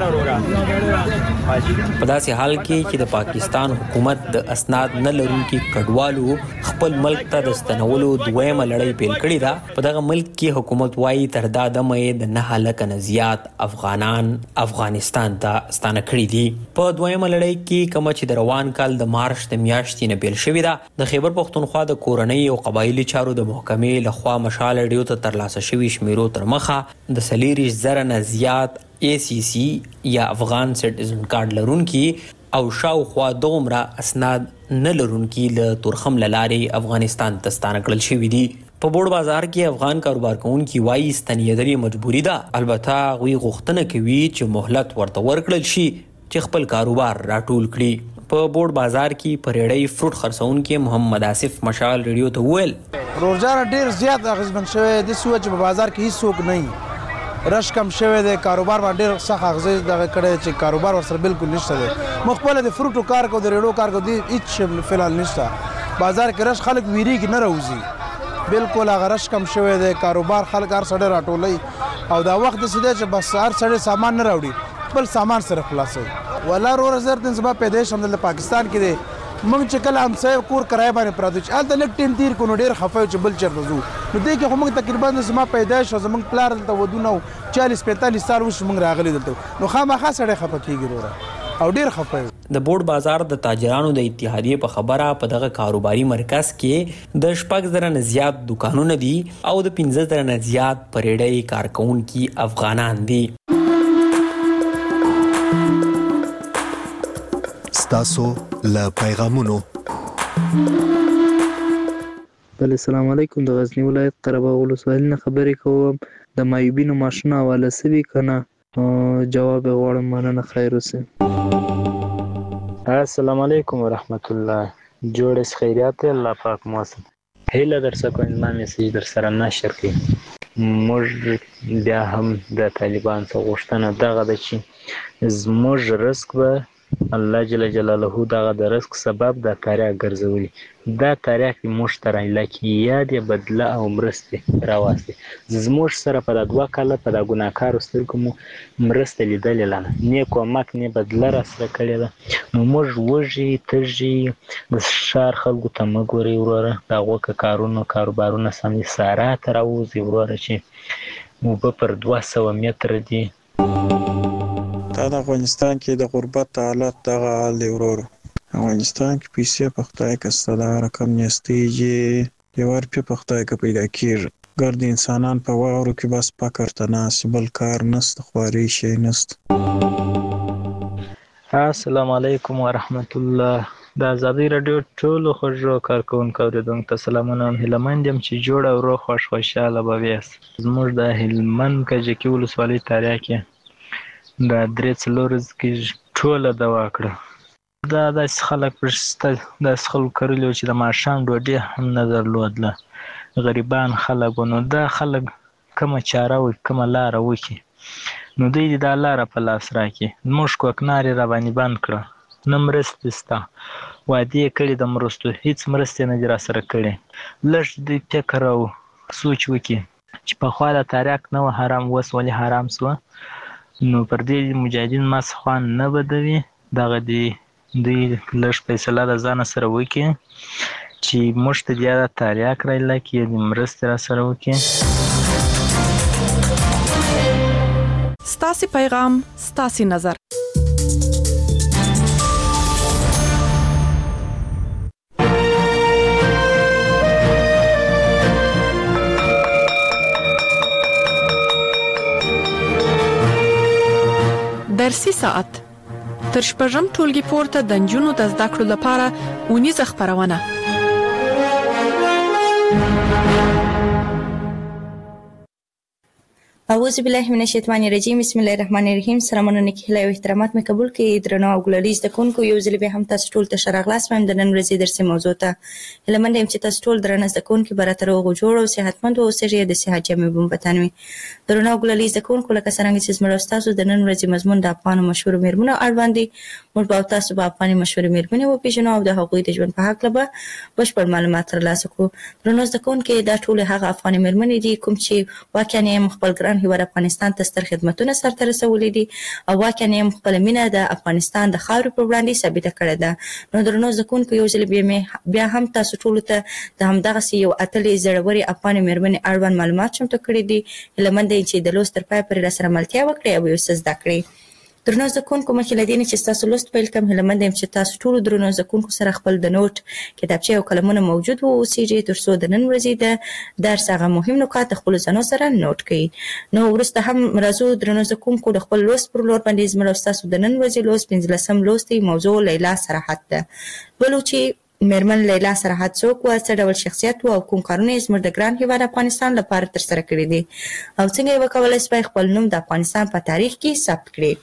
په داسې حال کې چې د پاکستان حکومت د اسناد نه لرونکي کډوالو خپل ملک ته د ستنولو دویمه لړۍ پیل کړې ده. په دغه ملک کې حکومت وایي تر دا دمه د نه لکه نه زیات افغانان افغانستان ته ستانه کړي دي. په دویمه لړۍ کې کوم چې د روان کال د مارچ د میاشتې نه پیل شوې ده د خیبر پښتونخوا د کورنۍ او قبایلي چارو د محکمې لخوا مشال ریډیو ته ترلاسه شوي شمیرو تر مخه د څلېرویشت زره نه زیات ای سی سی یا افغان سټیزن کارت لرونکي او شاوخوا دومره اسناد نه لرونکي له تورخم له لارې افغانستان ته ستانه کړل شوي دي. په بورډ بازار کې افغان کاروبار کوونکي وایي ستنېدل یې مجبوري ده. البته هغوی غوښتنه کوي چې مهلت ورته ورکړل شي چې خپل کاروبار راټول کړي. په بورډ بازار کې پریړۍ فروټ خرڅونکي محمد آصف مشال ریډیو ته ویل روزګار ډیر زیات اغیزمن شوی د سوچ په بازار کې هیڅ څوک نه رش کم شوی دی کاروبار باندې ډیر سخت اغیز دغه کړی چې کاروبار ورسره بالکل نشته دی. مخبل د فروټو کار کو د ریډیو کار کو دی هیڅ فلال نشته بازار کې رش خلک ویریږي نه راوځي بالکل هغه رش کم شوی دی کاروبار خلک هر سړی راټولي او دا وخت دسیده چې بس هر سړی سامان نه راوړي خپل سامان سره خلاصوي. ولا رو زر تن سبا پیدائش هم د پاکستان کې دی موږ چې کله هم سې کور کرای باندې پراته چې الته لک ټیم تیر کو نو ډیر خفه چې بل چرته زو نو دې کې هم تقریبا سما پیدائش او زمنګ پلار دلته ودونه چالیس پینتالیس سال وش موږ راغلي دلته نو خامخا سړی خفه کیږي وروره او ډیر خفه. د بورډ بازار د تاجرانو د اتحادیې په خبره په دغه کاروباري مرکز کې د شپږ زره نه زیات دکانونه دي او د پنځه زره نه زیات پریړۍ کارکونکي افغانان دي. تاسو له پیغامونو بل السلام علیکم د غزنی ولایت قره باغ ولسوالۍ نه خبرې کوم د مایوبینو ماشین حواله سوي کنه جواب غواړم. مننه، خیر اوسئ. السلام علیکم ورحمت الله. جوړ خیریات الله پاک موسم هیله در څخه کوم ما میسج در سره نشر کړي. موږ بیا هم د طالبان څخه غوښتنه دغه ده چې زموږ رزق به الله جل جلاله دغه د رزق سبب د تاریخ ګرځولي. دا تاریخ موږ ته رایله کې یاد بدله او مرستې راوستي. زموږ سره په دوه کاله په د ګناکارو سترګو مو مرسته لیدلې لنه نیک کومک نه بدله را سره کړې ده. نو موږ وږي تږي د شهر خلکو ته مه ګورئ وروره. د هغو که کارونه کاروبارونه سمې سارا ته راوځي وروره چې اوبه پر دوه سوه متره دي. دا د افغانستان کې د غربت حالت دغه حال دی ورور. افغانستان کې پیسې په خدای که ستا دا رقم نیستېږي یو روپۍ په خدای که پیدا کېږي. ګرد انسانان په واورو کې بس فقر ته ناست بل کار نسته خواري شی نسته. السلام علیکم ورحمت الله. د ازادۍ راډیو ټولو خوږو کارکوونکو اورېدونکو ته سلامونه. هیلهمند یم چې جوړ او روغ خوښ خوشحاله به ویاست. زموږ د هلمند کجکي ولسوالۍ تاریخ کې د درې څلور ورځې کې ټوله دوا کړه. دا داسې خلک شته داسې خلکو کرلي چې د ماښام ډوډۍ هم نه درلودله. غریبان خلک وو. نو دا خلک کومه چاره وکړي کومه لاره وکړي نو دوی دې دا لاره په لاس راکړي. زموږ کوکنار یې راباندې بند کړه. نه مرستې سته. وعدې یې کړي د مرستو هېڅ مرستې نه دي راسره کړې. لږ دوی فکر او سوچ وکړي چې پخوا د تاریخ نه و حرام اوس ولې حرام سوه. نو پر دې مجاهدین ما څخه نه بدوي. دغه دی دوی لږ فیصله د ځانه سره وکړي چې موږ ته بیا د تاریخ رایله کړي د مرستې را سره وکړي. ستاسې پیغام ستاسې نظر. درسي ساعت تر شپږم ټولګي پورته د نجونو د زده کړو لپاره اونیزه خپرونه. اعوذ بالله من الشیطان الرجیم. بسم الله الرحمن الرحیم. سلامونه کله او احترامات مې قبول کړئ. درنو او ګلالي زده کوونکو یو ځل بیا هم تاسو ټول ته ښه راغلاست وایم د نن ورځې درسي موضوع ته. هیله مننه یم چې تاسو ټول درنه زده کوونکي به راته روغ جوړ او صحتمند اوسئ. د صحت جامې به وطن وي. درنو او ګلالي زده کوونکو لکه څرنګه چې زموږ تاسو د نن ورځې مضمون د افغانو مشهورو میرمنو اړوند دی. موږ به تاسو به افغاني مشهورې میرمنې وپېژنو او د هغوی د ژوند په هکله به بشپړ معلومات ترلاسه کړو. درنو زده کوونکي دا ټول هغه افغاني میرمنې دي کوم چې واقعا یې خپل ګران هیواد افغانستان ستر خدمتونه سرته رسولي دي او واقعا یې خپل مینه د افغانستان د خاورې پر وړاندې ثابته کړې ده. نو درنو زده کوونکو یو ځل بیا هم تاسو ټولو ته د همدغسې یو اتلې زړورې افغانې میرمنې اړوند معلومات چمتو کړي دي. هیله مننه یم چې د لوست تر پایه پورې راسره ملتیا وکړئ او یو څه زده کړئ. درنو زده کوونکو مخکې له دې نه چې ستاسو لوست پیل کړم هیله مننه یم چې تاسو ټولو درنو زده کوونکو سره خپل د نوټ کتابچې او قلمونه موجود واوسیږي تر څو د نن ورځې د درس هغه مهم نکات د خپلو ځانو سره نوټ کړئ. نو وروسته هم راځو درنو زده کوونکو د خپل لوست پر لور باندې زموږ او ستاسو د نن ورځې لوست پنځلسم لوست دی. موضوع لیلا سراحت ده. ولو چې میرمن لیلا سراحت څوک وه څه ډول شخصیت و او کوم کارونه یې زموږ د ګران هیواد افغانستان لپاره ترسره کړي دي او څنګه یې وکولی سوای خپل نوم د افغانستان په تاریخ کې ثبت کړي.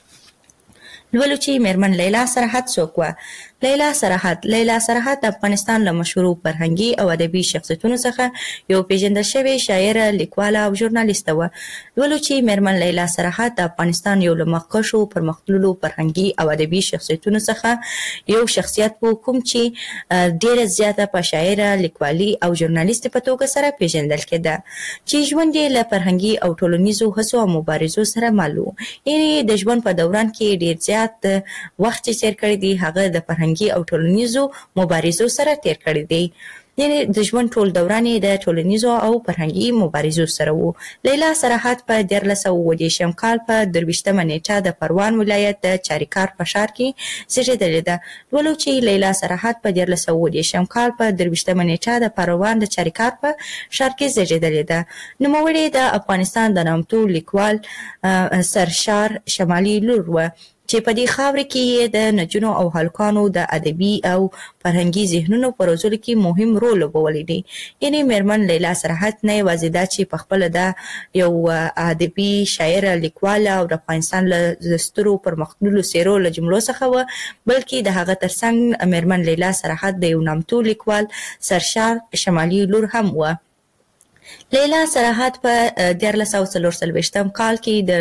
لولو چې میرمن لیلا سراحت څوک وه. لیلا سراحت لیلا سراحت د افغانستان له مشهورو فرهنګي او ادبي شخصیتونو څخه یو پیژندل شوې شاعره لیکواله او ژورنالیسته وه. لولو چې میرمن لیلا سراحت د افغانستان یو له مخکښو پرمختللو فرهنګي او ادبي شخصیتونو څخه یو شخصیت و کوم چې ډیره زیاته په شاعره لیکوالي او ژورنالیستې په توګه سره پیژندل کېده چې ژوند یې له فرهنګي او ټولنیزو هڅو او مبارزو سره مل و. یعنې د ژوند په دوران کې ډیر زیات وخت چې تیر کړی دی هغه د فرهنګي او ټولنیزو مبارزو سره تیر کړی دی. یعنې د ژوند ټول دوران یې د ټولنیزو او فرهنګي مبارزو سره و. لیلا سراحت په دیارلس سوه اووه دېرشم کال په درویشتمه نیټه د پروان ولایت د چاریکار په ښار کې زېږېدلې ده. ولو چې لیلا سراحت په دیارلس سوه اووه دېرشم کال په درویشتمه نیټه د پروان د چاریکار په ښار کې زېږېدلې ده. نوموړې د افغانستان د نامتو لیکوال سرشار شمالي لور وه. چې په دې خاوره کې د نجونو او هلکانو د ادبي او فرهنګي ذهنونو په روزلو کې مهم رول لوبولی دی. یعنی میرمن لیلا سرحد نه یوازې دا چې په خپله دا یو ادبي شاعره لیکواله او د افغانستان له سترو پرمختللو څیرو له جملو څخه وه، بلکې د هغه ترڅنګ میرمن لیلا سرحد د یو نامتو لیکوال سرشار شمالي لور هم وه. لیلا سرحد په دیارلس سوه څلور څلوېښتم کال کې د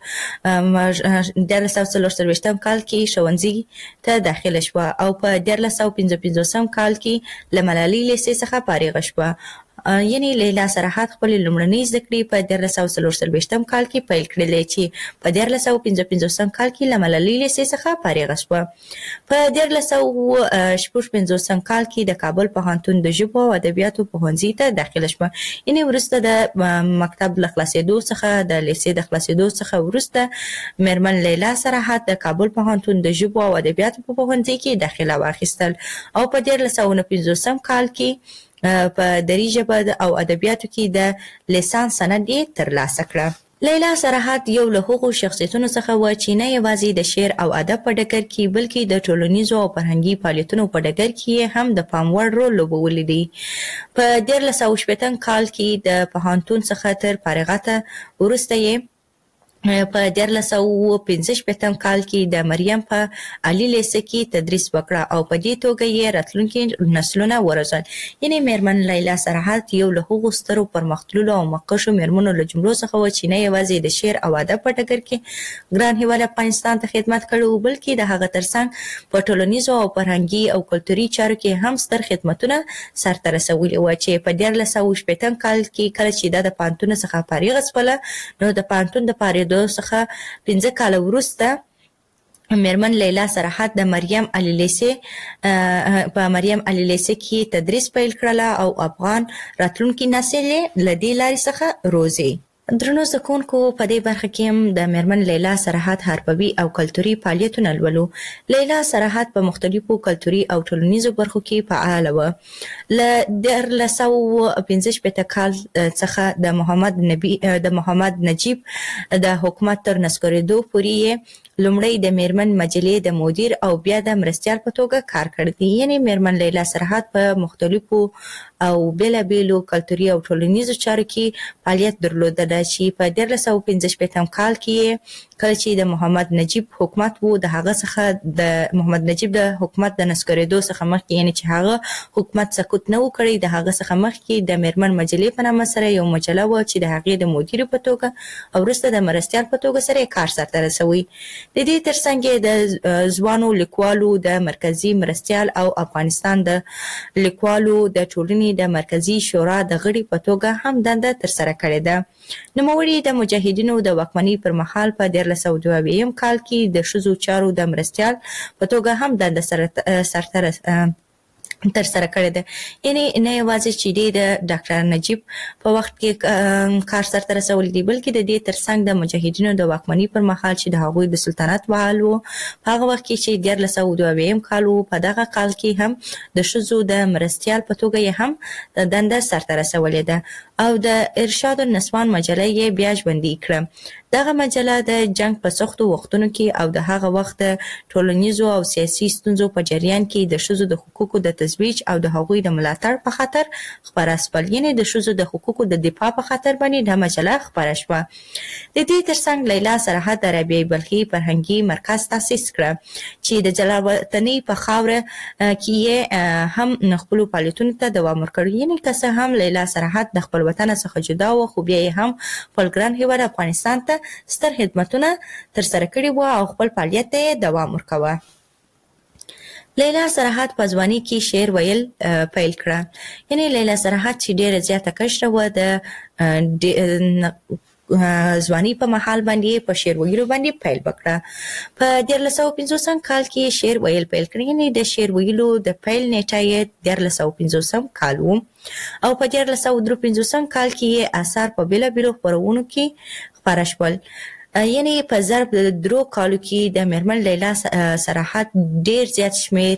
ښځو دیارلس سوه څلور څلوېښتم کال کې ښوونځي ته داخله شوه او په دیارلس سوه پنځه پنځوسم کال کې له ملالۍ لیسې څخه فارغه شوه. یعنی لیلا سرحد خپلې لومړنۍ زده کړې په دیارلس سوه څلور څلوېښتم کال کې پیل کړلې چې په دیارلس سوه پنځه پنځوسم کال کې له ملالۍ لیسې څخه فارغه شوه. په دیارلس سوه شپږ پنځوسم کال کې د کابل پوهنتون د ژبو او ادبیاتو پوهنځي ته داخله شوه. یعنی وروسته د مکتب له خلاصېدو څخه د لیسې د خلاصېدو څخه وروسته میرمن لیلا سرحد د کابل پوهنتون د ژبو او ادبیاتو په پوهنځي کې داخله واخیستل او په دیارلس سوه نهه پنځوسم کال کې په دري ژبه او ادبیاتو کې د لیسانس سند یې ترلاسه کړه. لیلا سرحد یو له هغو شخصیتونو څخه وه چې نه یوازې د شعر او ادب په ډګر کې بلکې د ټولنیزو او فرهنګي فعالیتونو په ډګر کې هم د پام وړ رول لوبولی دی. په دیارلس سوه شپېتم کال کې د پوهنتون څخه تر فارغته وروسته یې په دیارلس سوه پنځه شپېتم کال کې د مریم په عالي لیسه کې تدریس وکړه او په دې توګه یې راتلونکي نسلونه وروزل. یعنې میرمن لیلا سرحد یو له هغو سترو پرمختللو او مخکښو میرمنو له جملو څخه وه چې نه یوازې د شعر او ادب په ډګر کې ګران هیواد افغانستان ته خدمت کړی و، بلکې د هغه ترڅنګ په ټولنیزو او فرهنګي او کلتوري چارو کې هم ستر خدمتونه سرته رسولي وه چې په دیارلس سوه شپېتم کال کې کله چې دا د پوهنتون څخه فارغه شوله نو د پوهنتون د فارغېدو څخه پنځه کاله وروسته میرمن لیلا سرحد د مریم علی لیسې په مریم علی لیسې کې تدریس پیل کړله او افغان راتلونکي نسل یې له دې لارې څخه روزي. درنو زده کوونکو، په دې برخه کې هم د میرمن لیلا سرحد حرفوي او کلتوري فعالیتونه لولو. لیلا سرحد په مختلفو کلتوري او ټولنیزو برخو کې فعاله وه. له دیارلس سوه پنځه شپېته کال څخه د محمد نبی د محمد نجیب د حکومت تر نسکورېدو پورې یې لومړی د میرمن مجلې د مدیر او بیا د مرستیال په توګه کار کړی دی. یعنې میرمن لیلا سرحد په مختلفو او بېلابېلو کلتوري او ټولنیزو چارو کې فعالیت درلوده چې په دیارلس سوه پنځه شپېتم کال کې کله چې د محمد نجیب حکومت و د هغه څخه د محمد نجیب د حکومت د نسکورېدو څخه مخکې، یعنې چې هغه حکومت سقوط نه و کړی، د هغه څخه مخکې د میرمن مجلې په نامه سره یو مجله وه چې د هغې د مدیرې په توګه او وروسته د مرستیال په توګه سره یې کار سرته رسوي. د دې ترڅنګ یې د ځوانو لیکوالو د مرکزي مرستیال او افغانستان د لیکوالو د ټولنې د مرکزي شورا د غړي په توګه هم دنده ترسره کړې ده. نوموړي د مجاهدینو د واکمنۍ پر مهال په دیارلس سوه دوه اویایم کال کې د ښځو چارو د مرستیال په توګه هم دنده سرته ترسره کړې ده. یعنې نه یوازې چې دی د ډاکټر نجیب په وخت کې کار سرته رسولی دی، بلکې د دې ترڅنګ د مجاهدینو د واکمنۍ پر مهال چې د هغوی د سلطنت مهال و، په هغه وخت کې چې دیارلس سوه دوه اویایم کال و، په دغه کال کې هم د ښځو د مرستیال په توګه یې هم دنده سرته رسولې ده او د ارشاد النسوان مجله یې بیا ژوندۍ کړه. دغه مجله د جنگ په سختو وختونو کې او د هغه وخت د ټولنیزو او سیاسي ستونزو په جریان کې د ښځو د حقوقو د ترویج او د هغوی د ملاتړ په خاطر خپره شول. یعنې د ښځو د حقوقو د دفاع په خاطر باندې دا مجله خپره شوه. د دې ترڅنګ لیلا سرحد د رابعه بلخي فرهنګي مرکز تاسیس کړه چې د جلال وطنۍ په خاوره کې یې هم خپلو فعالیتونو ته دوام ورکړ. یعنې که څه هم لیلا سرحد د خپل وطن څخه جدا وه، خو بیا یې هم خپل ګران هیواد افغانستان ته ستر خدمتونه ترسره کړي وو او خپل فعالیت ته یې دوام ورکوه. لیلا سرحد په ځوانۍ کې شعر ویل پیل کړه. یعنې لیلا سرحد چې ډېره زیاته کشره وه، د ځوانۍ په مهال باندې په شعر ویلو باندې پیل وکړه. په دیارلس سوه پنځوسم کال کې شعر ویل پیل کړ. یعنې د شعر ویلو د پیل نیټه یې دیارلس سوه پنځوسم کال و او په دیارلس سوه درې پنځوسم کال کې یې اثار په بېلابېلو خپرونو کې خپاره شول. یعنی په ضرب د درو کالو کې د میرمن لیلا صراحت ډیر زیات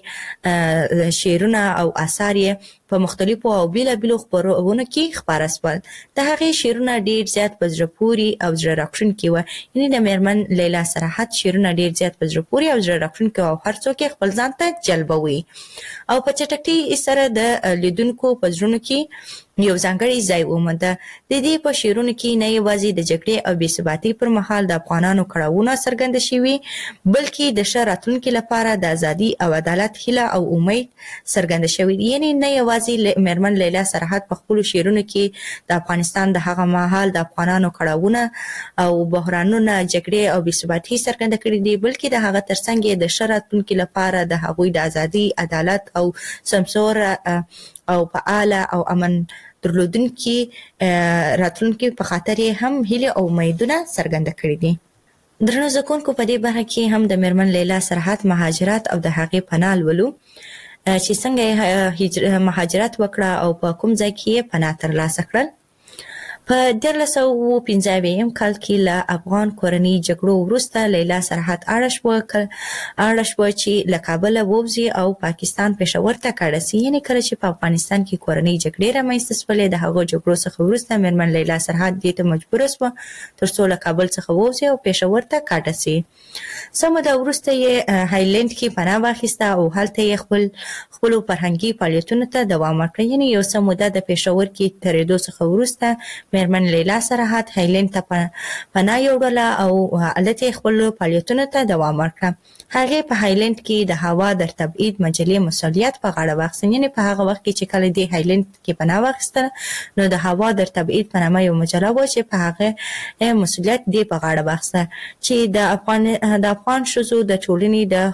شمیر شعرونه او آثار یې په مختلفو او بیلابیلو خپرونو کې خپاره شول. د هغې شعرونه ډیر زیات په زړه پورې او زړه راښکونکي وو. یعنې د میرمن لیلا صراحت شعرونه ډیر زیات په زړه پورې او زړه راښکونکي او هر څوک یې خپل ځان ته جلبوي او په چټکۍ سره د لیدونکو په زړونو کې یو ځانګړی ځای ومونده. د دې په شعرونو کې نه یوازې د جګړې او بې ثباتۍ پر مهال د افغانانو کړاوونه څرګنده شوي، بلکې د ښه راتلونکي لپاره د ازادي او عدالت هیله او امید څرګنده شوي. یعنې نه یوازې میرمن لیلا صراحت په خپلو شعرونو کې د افغانستان د هغه مهال د افغانانو کړاوونه او بحرانونه، جګړې او بې ثباتۍ څرګنده کړي دي، بلکې د هغه ترڅنګ یې د ښه راتلونکي لپاره د هغوی د ازادي، عدالت او سمسوره او فعاله او امن درلودونکي راتلونکي په خاطر یې هم هیله او امیدونه څرګنده کړي دي. درنو زده کوونکو، په دې برخه کې هم د میرمن لیلا صراحت مهاجرت او د هغې پناه لولو چې څنګه یې مهاجرت وکړه او په کوم ځای کې یې پناه ترلاسه کړل. په دیارلس سوه پنځه اویایم کال کې له افغان کورنۍ جګړو وروسته لیلا صراحت اړه شوه اړه شوه چې له کابله ووځي او پاکستان پېښور ته کډه سي. یعنې کله چې په افغانستان کې کورنۍ جګړې رامنځته شولې، د هغو جګړو څخه وروسته میرمن لیلا صراحت دې ته مجبوره شوه تر څو له کابل څخه ووځي او پېښور ته کډه سي. څه موده وروسته یې هایلند کې پناه واخیسته او هلته یې خپل خپلو فرهنګي فعالیتونو ته دوام ورکړ. یعنې یو څه موده د پېښور کې تېرېدو څخه وروسته میرمن لیلا صراحت هایلند ته پناه یوړله او هلته یې خپلو فعالیتونو ته دوام ورکړه. هغې په هایلند کې د هوا در تبعید مجلې مسؤلیت په غاړه واخیست. یعنې په هغه وخت کې چې کله دې هایلند کې پناه واخیسته، نو د هوا در تبعید په نامه یو مجله وه چې په هغه مسؤلیت دې په غاړه واخیسته چې د افغان د افغان ښځو د ټولنې د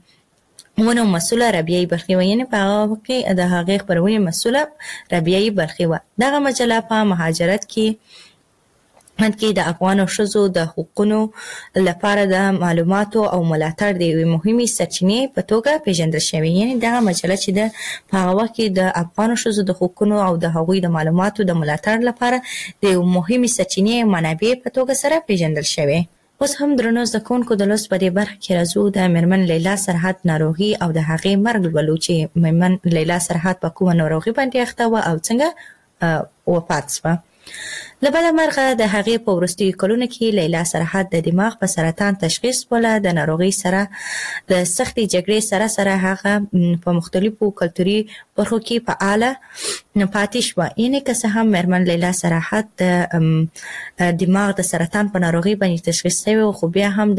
خپرونو مسؤله ربیعي برخې وه. یعنې په هغه وخت کې د هغې خپرونې مسؤله ربیعي برخې وه. دغه مجله په مهاجرت کې کې د افغانو ښځو د حقوقونو لپاره د معلوماتو او ملاتړ د یوې مهمې سرچینې په توګه پیژندل شوې. یعنې دغه مجله چې د په هغه وخت کې د افغانو ښځو د حقوقونو او د هغوی د معلوماتو د ملاتړ لپاره د یوې مهمې سرچینې منابع په توګه سره پیژندل شوې. اوس هم درنو زده کوونکو، د لوست په دې برخه کې راځو د میرمن لیلا صراحت ناروغي او د هغې مرګ لولو چې میرمن لیلا صراحت په کومه ناروغي باندې اخته وه او څنګه وفات شوه. له بده مرغه د هغې په وروستیو کلونو کې لیلا صراحت د دماغ په سرطان تشخیص شوله. د ناروغۍ سره د سختې جګړې سره سره هغه په مختلفو کلتوري برخو کې فعاله پاتې شوه. یعنې که څه هم میرمن لیلا صراحت د دماغ د سرطان په ناروغۍ باندې تشخیص شوې، خو بیا هم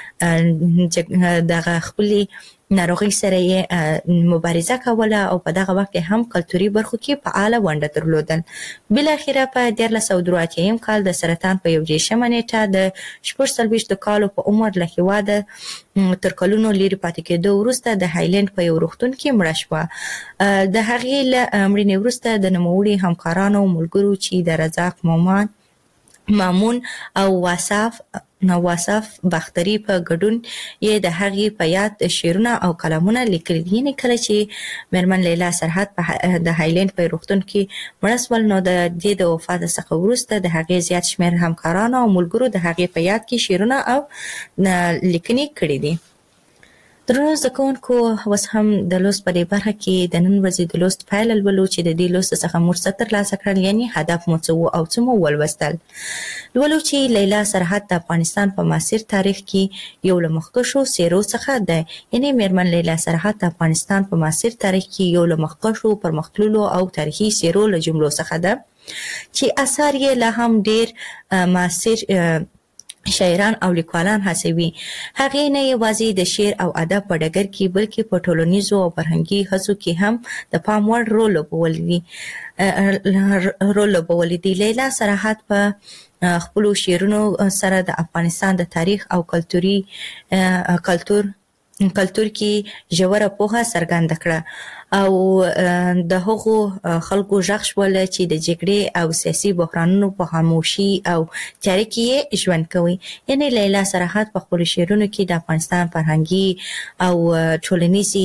د دغه خپلې ناروغۍ سره یې مبارزه کوله او په دغه وخت کې هم کلتوري برخو کې فعاله ونډه درلودل. بالاخره په دیارلس سوه درې اتیایم کال د سرطان په یو دېرشمه نیټه د شپږ څلوېښتو کالو په عمر له هېواده تر کلونو لرې پاتې کېدو وروسته د هایلند په یو روغتون کې مړه شوه. د هغې له مړینې وروسته د نوموړي همکارانو او ملګرو چې د رزاق مومان مامون او واصف نواصف باختري په ګډون یې د هغې په یاد شعرونه او کلامونه لیکلي دي. یعنې کله چې میرمن لیلا صراحت د هایلند په روغتون کې مړه شول، نو د دې د وفات څخه وروسته د هغې زیات شمېر همکارانو او ملګرو د هغې په یاد کې شعرونه او لیکنې کړي دي. درنو زده کوونکو، اوس هم د لوست په دې برخه کې د نن ورځې د لوست پایله لولو چې د دې لوست څخه موږ څه ترلاسه کړل، یعنې هدف مو څه و او څه مو ولوستل. لولو چې لیلا صراحت د افغانستان په معاصر تاریخ کې یو له مخکښو څېرو څخه دی. یعنې میرمن لیلا صراحت د افغانستان په معاصر تاریخ کې یو له مخکښو، پرمختللو او تاریخي څېرو له جملو څخه ده چې اثار یې لا هم ډېر معاصر شاعران او لیکوالان هڅوي. هغې نه یوازې د شعر او ادب په ډګر کې، بلکې په ټولنیزو او فرهنګي هڅو کې هم د پام وړ رول لوبولی دي رول لوبولی دي. لیلا صراحت په خپلو شعرونو سره د افغانستان د تاریخ او کلتوري کلتور کلتور کې ژوره پوهه څرګنده کړه او د هغو خلکو غږ شوله چې د جګړې او سیاسي بحرانونو په خاموشي او تیاره کې ژوند کوي. یعنې لیلا صراحت په خپلو شعرونو کې د افغانستان فرهنګي او ټولنیزي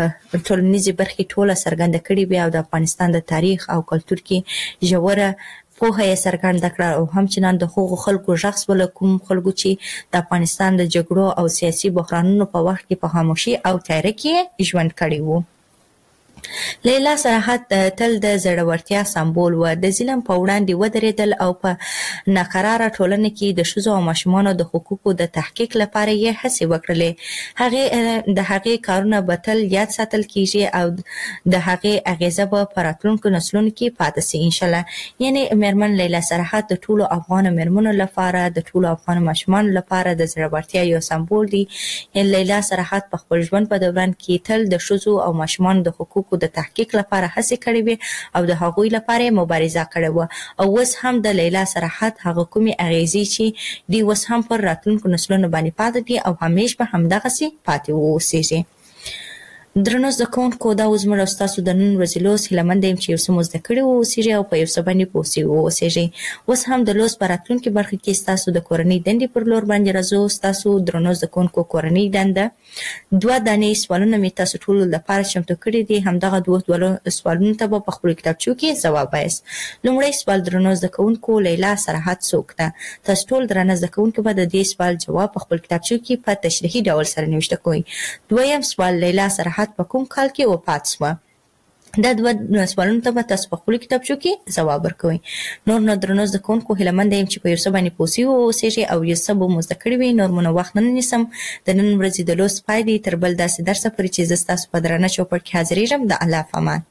ټولنیزي برخې ټوله څرګنده کړې وي او د افغانستان د تاریخ او کلتور کې ژوره پوهه یې څرګنده کړه او همچنان د هغو خلکو غږ سول کوم خلکو چې د افغانستان د جګړو او سیاسي بحرانونو په وخت کې په خاموشي او تیاره کې ژوند کړی وو. لیلا سرحد تل د زړورتیا سمبول و. د ظلم په وړاندې ودرېدل او په ناقراره ټولنه کې د ښځو او ماشومانو د حقوقو د تحقیق لپاره یې هڅې وکړلې. هغې د هغې کارونه به تل یاد ساتل کیږي او د هغې اغیزه به په راتلونکو نسلونو کې پاتې سي انشاءالله. یعنې میرمن لیلا سرحد د ټولو افغان میرمنو لپاره د ټولو افغان ماشومانو لپاره د زړورتیا یو سمبول دی. لیلا سرحد په خپل ژوند په دوران کې تل د ښځو او ماشومانو د حقوقو د تحقیق لپاره هڅې کړې وې او د هغوی لپاره مبارزه کړې وه او اوس هم د لیلا سرحد هغه کومې اغیزې چې دی اوس هم پر راتلونکو نسلونو باندې پاتې دي او همیش به همدغسې پاتې واوسیږي. درنو زده کوونکو دا اوس زموږ او ستاسو د نن ورځې لوست هیله منده یم چې یو څه مو زده کړي واوسیږي او په یو څه باندې پوه واوسیږي. اوس هم د لوست په راتلونکي برخه کې ستاسو د کورنۍ دندې پر لور باندې راځو. ستاسو درنو زده کوونکو کورنۍ دنده دوه دانې سوالونه مې تاسو ټولو لپاره چمتو کړي دي. همدغه دوه دوه سوالونو ته به په خپلو کتابچو کې ځواب وایاست. لومړی سوال درنو زده کوونکو لیلا سرحد څوک ده؟ تاسو ټول درنه زده کوونکو به د دې سوال جواب په خپل کتابچو کې په تشریحي ډول سره نوشته کوئ. دویم سوال لیلا سرحد په کوم کال کې وفات شوه؟ دا دوه سوالونو ته به تاسو په خپلو کتابچو کې ځواب ورکوئ. نور نو درنو زده کوونکو هیله منده یم چې په یو څه باندې پوه سوي واوسیږئ او یو څه به مو زده کړي وي. نور مو نو وخت نه نیسم. د نن ورځې د لوست پای دی. تر بل داسې درسه پورې چې زه ستاسو په درانه چوپړ کې حاضرېږم. د الله په امان.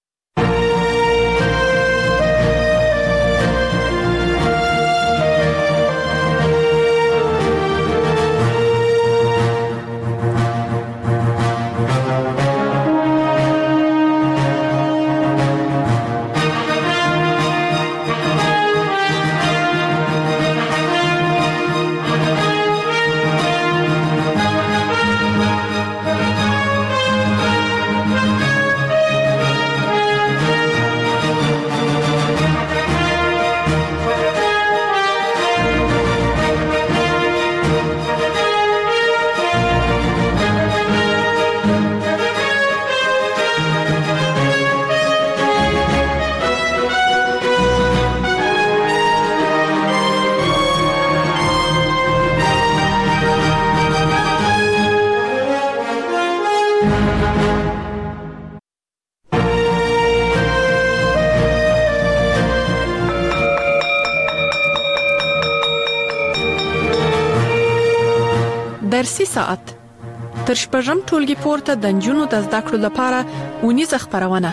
درسي ساعت تر شپږم ټولګي پورته د نجونو د زده کړو لپاره ونیزه خپرونه.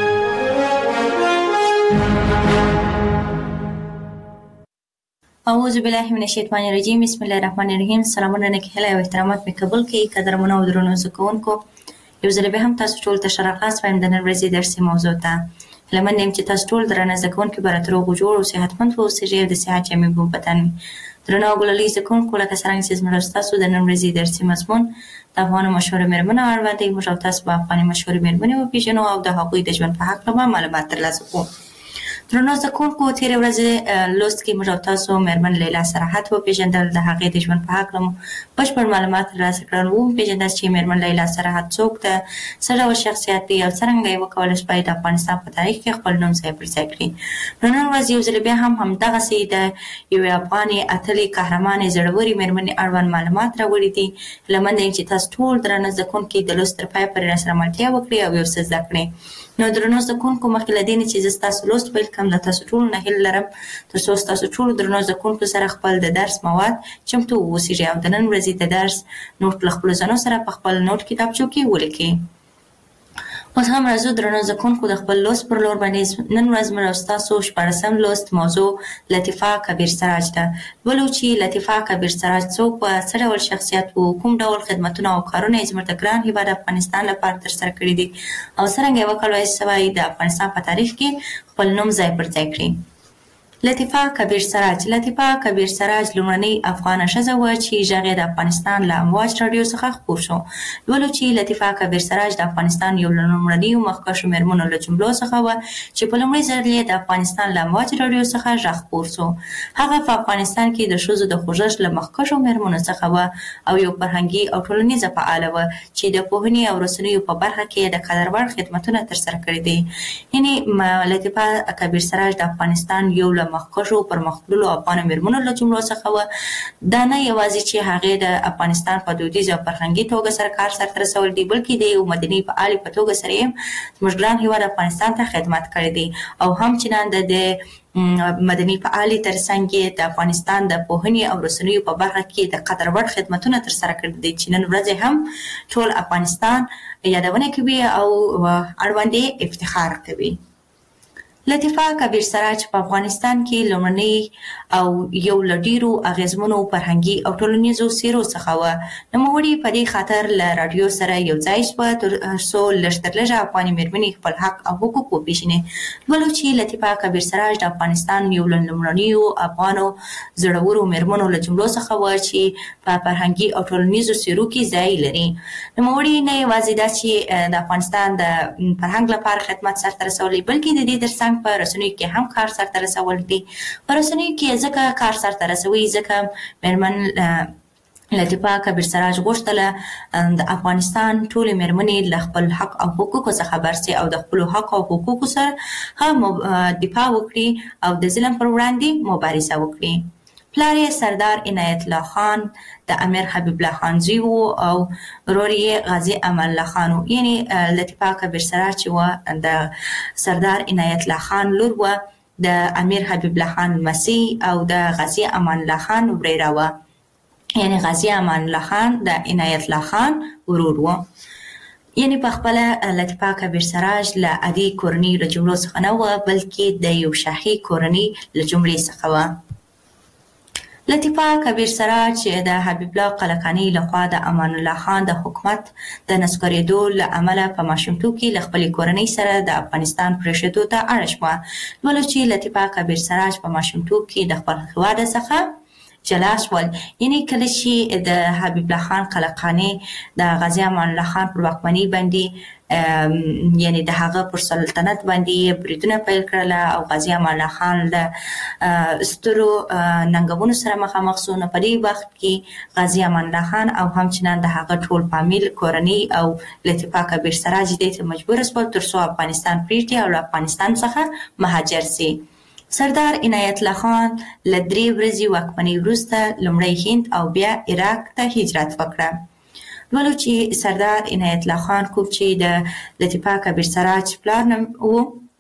اعوذ بالله من الشیطان الرجیم. بسم الله الرحمن الرحیم. سلامونه نکهله او احترامات می قبول کړئ. قدرمنو او درنو زده کوونکو، یو ځل به هم تاسو ټول ته ښه راغلاست وایم د نن ورځې درسي موضوع ته. هیله منم یم چې تاسو ټول درنه زده کوونکي به راته روغ جوړ او صحتمند واوسئ او د صحت جامې به بدن وي. درنو او ګلالي زده کوونکو، لکه څرنګه چې زموږ ستاسو د نن ورځې درسي مضمون د افغانو مشهورو میرمنو اړوند دی، موږ او تاسو به افغاني مشهورې میرمنې وپېژنو او د هغوی د ژوند په هکله به معلومات ترلاسه کړو. درنو زده کوونکو، تېرې ورځې لوست کې موږ او تاسو میرمن لیلا سرحد وپېژندل، د هغې د ژوند په هکله مو بشپړ معلومات ترلاسه کړل. وپېژندل چې میرمن لیلا سرحد څوک ده، څه ډول شخصیت دی او څرنګه یې وکولی شوای د افغانستان په تاریخ کې خپل نوم ځای پر ځای کړي. نو نن ورځ یو ځل بیا هم همدغسې د یوې افغانې اتلې قهرمانې زړورې میرمنې اړوند معلومات راوړي دي. هیله منده یم چې تاسو ټول درنه زده کوونکي د لوست تر پایه پورې راسره ملتیا وکړئ او یو څه زده کړئ. نو درنو زده کوونکو، مخکې له دې نه چې زه ستاسو لوست پیل کړم، د تاسو ټولو نه هیله لرم تر څو ستاسو ټولو درنو زده کوونکو سره خپل د درس مواد چمتو واوسیږي او د نن ورځې د درس نوټ له خپلو ځانو سره په خپل نوټ کتابچو کې ولیکئ. اوس هم راځو درنو زده کوونکو د خپل لوست پر لور باندې. نن ورځ موږ او ستاسو شپاړسم لوست موضوع لطیفه کبیر سراج ده. ولو چې لطیفه کبیر سراج څوک و، څه ډول شخصیت و، کوم ډول خدمتونه او کارونه یې زموږ د ګران هېواد افغانستان لپاره ترسره کړي دي او څرنګه یې وکولی شوای د افغانستان په تاریخ کې خپل نوم ځای پر ځای کړي. لطیفه کبیر سراج لطیفه کبیر سراج لومړنۍ افغانه ښځه وه چې غږ یې د افغانستان له امواج راډیو څخه خپور شو. لولو چې لطیفه کبیر سراج د افغانستان یو له لومړنیو مخکښو مېرمنو له جملو څخه وه چې په لومړي ځل یې د افغانستان له امواج راډیو څخه غږ خپور شو. هغه په افغانستان کې د ښځو د خوځښت له مخکښو مېرمنو څخه وه او یو فرهنګي او ټولنیزه فعاله وه چې د پوهنې او رسنیو په برخه کې د قدر وړ خدمتونه ترسره کړي دي. یعنې لطیفه کبیر سراج د افغانستان یو له مخکښو پرمختللو افغانو مېرمنو له جملو څخه وه. دا نه یوازې چې هغې د افغانستان په دودیز او فرهنګي توګه سره کار سرته رسولی دی، بلکې د یو مدني فعالې په توګه سره یې زموږ ګران هېواد افغانستان ته خدمت کړی دی او همچنان د مدني فعالې تر څنګ یې د افغانستان د پوهنې او رسنیو په برخه کې د قدر وړ خدمتونه ترسره کړي دي چې نن ورځ هم ټول افغانستان یادونه کوي او اړوند یې افتخار کوي. لطیفه کبیر سراج په افغانستان کې لومړنۍ او یو له ډېرو اغېزمنو فرهنګي او ټولنیزو څېرو څخه وه. نوموړې په دې خاطر له راډیو سره یو ځای شوه تر څو لږ تر لږه افغاني مېرمنې خپل حق او حقوق وپېژني. لولو چې لطیفه کبیر سراج د افغانستان یو له لومړنیو افغانو زړورو مېرمنو له جملو څخه وه چې په فرهنګي او ټولنیزو څېرو کې ځای لري. نوموړې نه یوازې دا چې د افغانستان د فرهنګ لپاره خدمت سرته رسولی، بلکې د دې تر څنګ په رسنیو کې هم کار سرته رسول دي. په رسنیو کې ځکه کار سرته رسوي ځکه مېرمن لطیفه کبیر سراج غوښتله د افغانستان ټولې مېرمنې له خپل حق او حقوقو څخه خبر سي او د خپلو حق او حقوقو سره هم دفاع وکړي او د ظلم پر وړاندې مبارزه وکړي. پلار یې سردار عنایت الله خان د امیر حبیب الله خان زوی و او ورور یې غازي امان الله خان و. یعنې لطیفه کبیر سراج چې وه د سردار عنایت الله خان لور وه، د امیر حبیب الله خان لمسۍ او د غازي امان الله خان وریره وه. یعنې غازي امان الله خان د عنایت الله خان ورور و. یعنې په خپله لطیفه کبیر سراج له عادي کورنۍ له جملو څخه نه وه، بلکې د یو شاهي کورنۍ له جملې څخه وه. لطیفه کبیر سراج د حبیب الله قلقاني لخوا د امان الله خان د حکومت د نسکورېدو له امله په ماشومتوب کې له خپلې کورنۍ سره د افغانستان پرېښودو ته اړ شوه. لولو چې لطیفه کبیر سراج په ماشومتوب کې د خپل هېواده څخه جلا شول. یعنې کله چې د حبیب الله خان قلقاني د غازي امان الله خان پر واکمنۍ باندې یعنی د هغه پر سلطنت باندې بریدونه پیل کړل او غازي امان الله خان له سترو ننګونو سره مخامخ شو. نو په دې وخت کې غازي امان الله خان او همچنان د هغه ټول فامیل کورنۍ او لطیفه کبیر سراج دې ته مجبور شول تر څو افغانستان پرېږدي او له افغانستان څخه مهاجر سي. سردار عنایت الله خان له درې ورځې واکمنۍ وروسته لومړی هند او بیا عراق ته هجرت وکړه. لولو چې سردار عنایت الله خان کوم چې د لطیفه کبیر سراج پلار نوم و،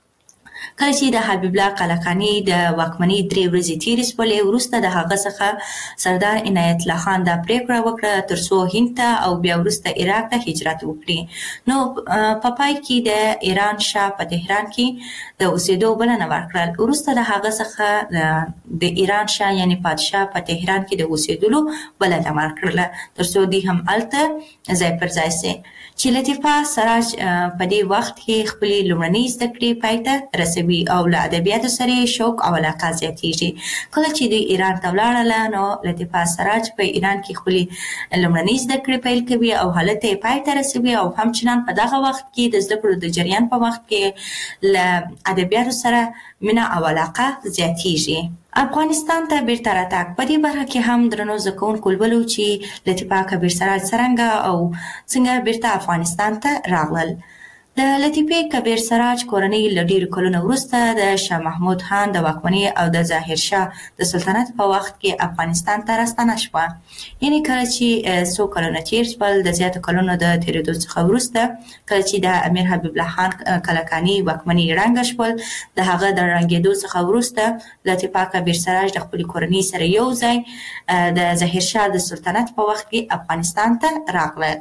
کله چې د حبیب الله قلقاني د واکمنۍ درې ورځې تېرې شولې وروسته د هغه څخه سردار عنایت الله خان دا پرېکړه وکړه تر څو هند ته او بیا وروسته عراق ته هجرت وکړي. نو په پای کې د ایران شاه په تهران کې د اوسېدو بلنه ورکړل. وروسته د هغه څخه د ایران شاه یعنې پادشاه په تهران کې د اوسېدلو بلنه ورکړله تر څو دوی هم هلته ځای پر ځای سي. چې لطیفه سراج په دې وخت کې خپلې لومړنۍ زده کړې پای ته رسوي او له ادبیاتو سره شوق او علاقه زیاتېږي. کله چې دوی ایران ته ولاړله نو لطیفه سراج په ایران کې خپلې لومړنۍ زده کړې پیل کوي او هلته یې پای ته رسوي او همچنان په دغه وخت کې د زده کړو د جریان په وخت کې له ادبیاتو سره مینه او علاقه زیاتېږي. افغانستان ته بیرته راتګ په دې برخه کې هم درنو زده کوونکو ولولو چې لطیفه کبیر سراج څرنګه او څنګه بیرته افغانستان ته راغلل. د لطیفه کبیر سراج کورنۍ له ډېرو کلونو وروسته د شاه محمود خان د واکمنۍ او د ظاهر شاه د سلطنت په وخت کې افغانستان ته راستنه شوه. یعنې کله چې څو کلونه تېر شول د زیاتو کلونو د تېرېدو څخه وروسته کله چې د امیر حبیب الله خان قلقاني واکمنۍ ړنګه شول، د هغه د ړنګېدو څخه وروسته لطیفه کبیر سراج د خپلې کورنۍ سره یو ځای د ظاهر شاه د سلطنت په وخت کې افغانستان ته راغله.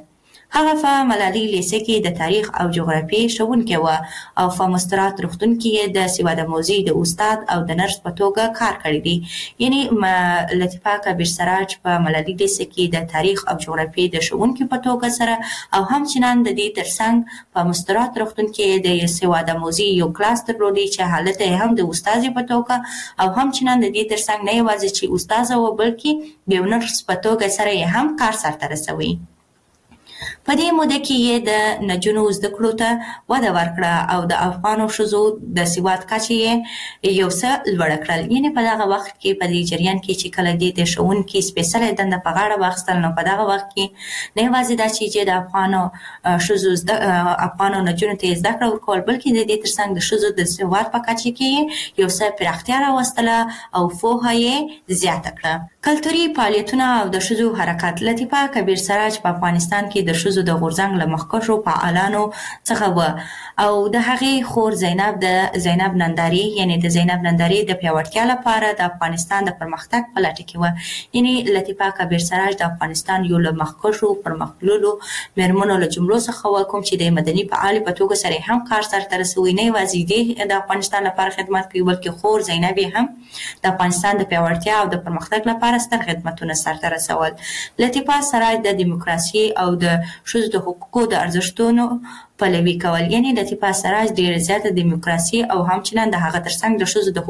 هغه په ملالۍ لیسه کې د تاریخ او جغرافیې ښوونکې وه او په مسترات روغتون کې د سواد موزي د استاد او د نرس په توګه کار کړی دی. یعنې لطیفه کبیر سراج په ملالۍ لیسه کې د تاریخ او جغرافیې د ښوونکې په توګه سره او همچنان د دې ترڅنګ په مسترات روغتون کې د سواد موزي یو کلاس درلودی چې حالت یې هم د استاد په توګه او همچنان د دې ترڅنګ نه یوازې چې استاد و بلکې د یو نرس په توګه سره یې هم کار سرته رسوي. په دې موده کې یې د نجونو زده کړو ته وده ورکړه او د افغانو ښځو د سواد کچه یې یو څه لوړه کړل. یعنې په دغه وخت کې په دې جریان کې چې کله دې د ښوونکي سپېڅلې دنده په غاړه واخیستل، نو په دغه وخت کې نه یوازې دا چې د افغانو ښځو افغانو نجونو ته یې زده کړه ورکول، بلکې د دې ترڅنګ د ښځو د سواد په کچه کې یو څه پراختیا راوستله او پوهه یې زیاته کړه. کلتوري فعالیتونه او د ښځو حرکت. لطیفه کبیر سراج په افغانستان کې د ښځو د غورځنګ له مخکښو فعالانو څخه وه او د هغې خور زینب د زینب ننداري یعنې د زینب ننداري د پیاوړتیا لپاره د افغانستان د پرمختګ په لټه کې وه. یعنې لطیفه کبیر سراج د افغانستان یو له مخکښو پرمختللو میرمنو له جملو څخه وه، کوم چې د مدني فعالې په توګه سره هم کار سرته رسوي. نه یوازې دې د افغانستان لپاره خدمت کوي، بلکې خور زینب هم د افغانستان د پیاوړتیا او د پرمختګ لپاره ستر خدمتونه سرته رسول. لطیفه سراج د دیموکراسي او د ښځو د حقوقو د ارزښتونو پلوي کول. یعنې لطیفه سراج ډېره زیاته دیموکراسي او همچنان د هغه ترڅنګ د ښځو د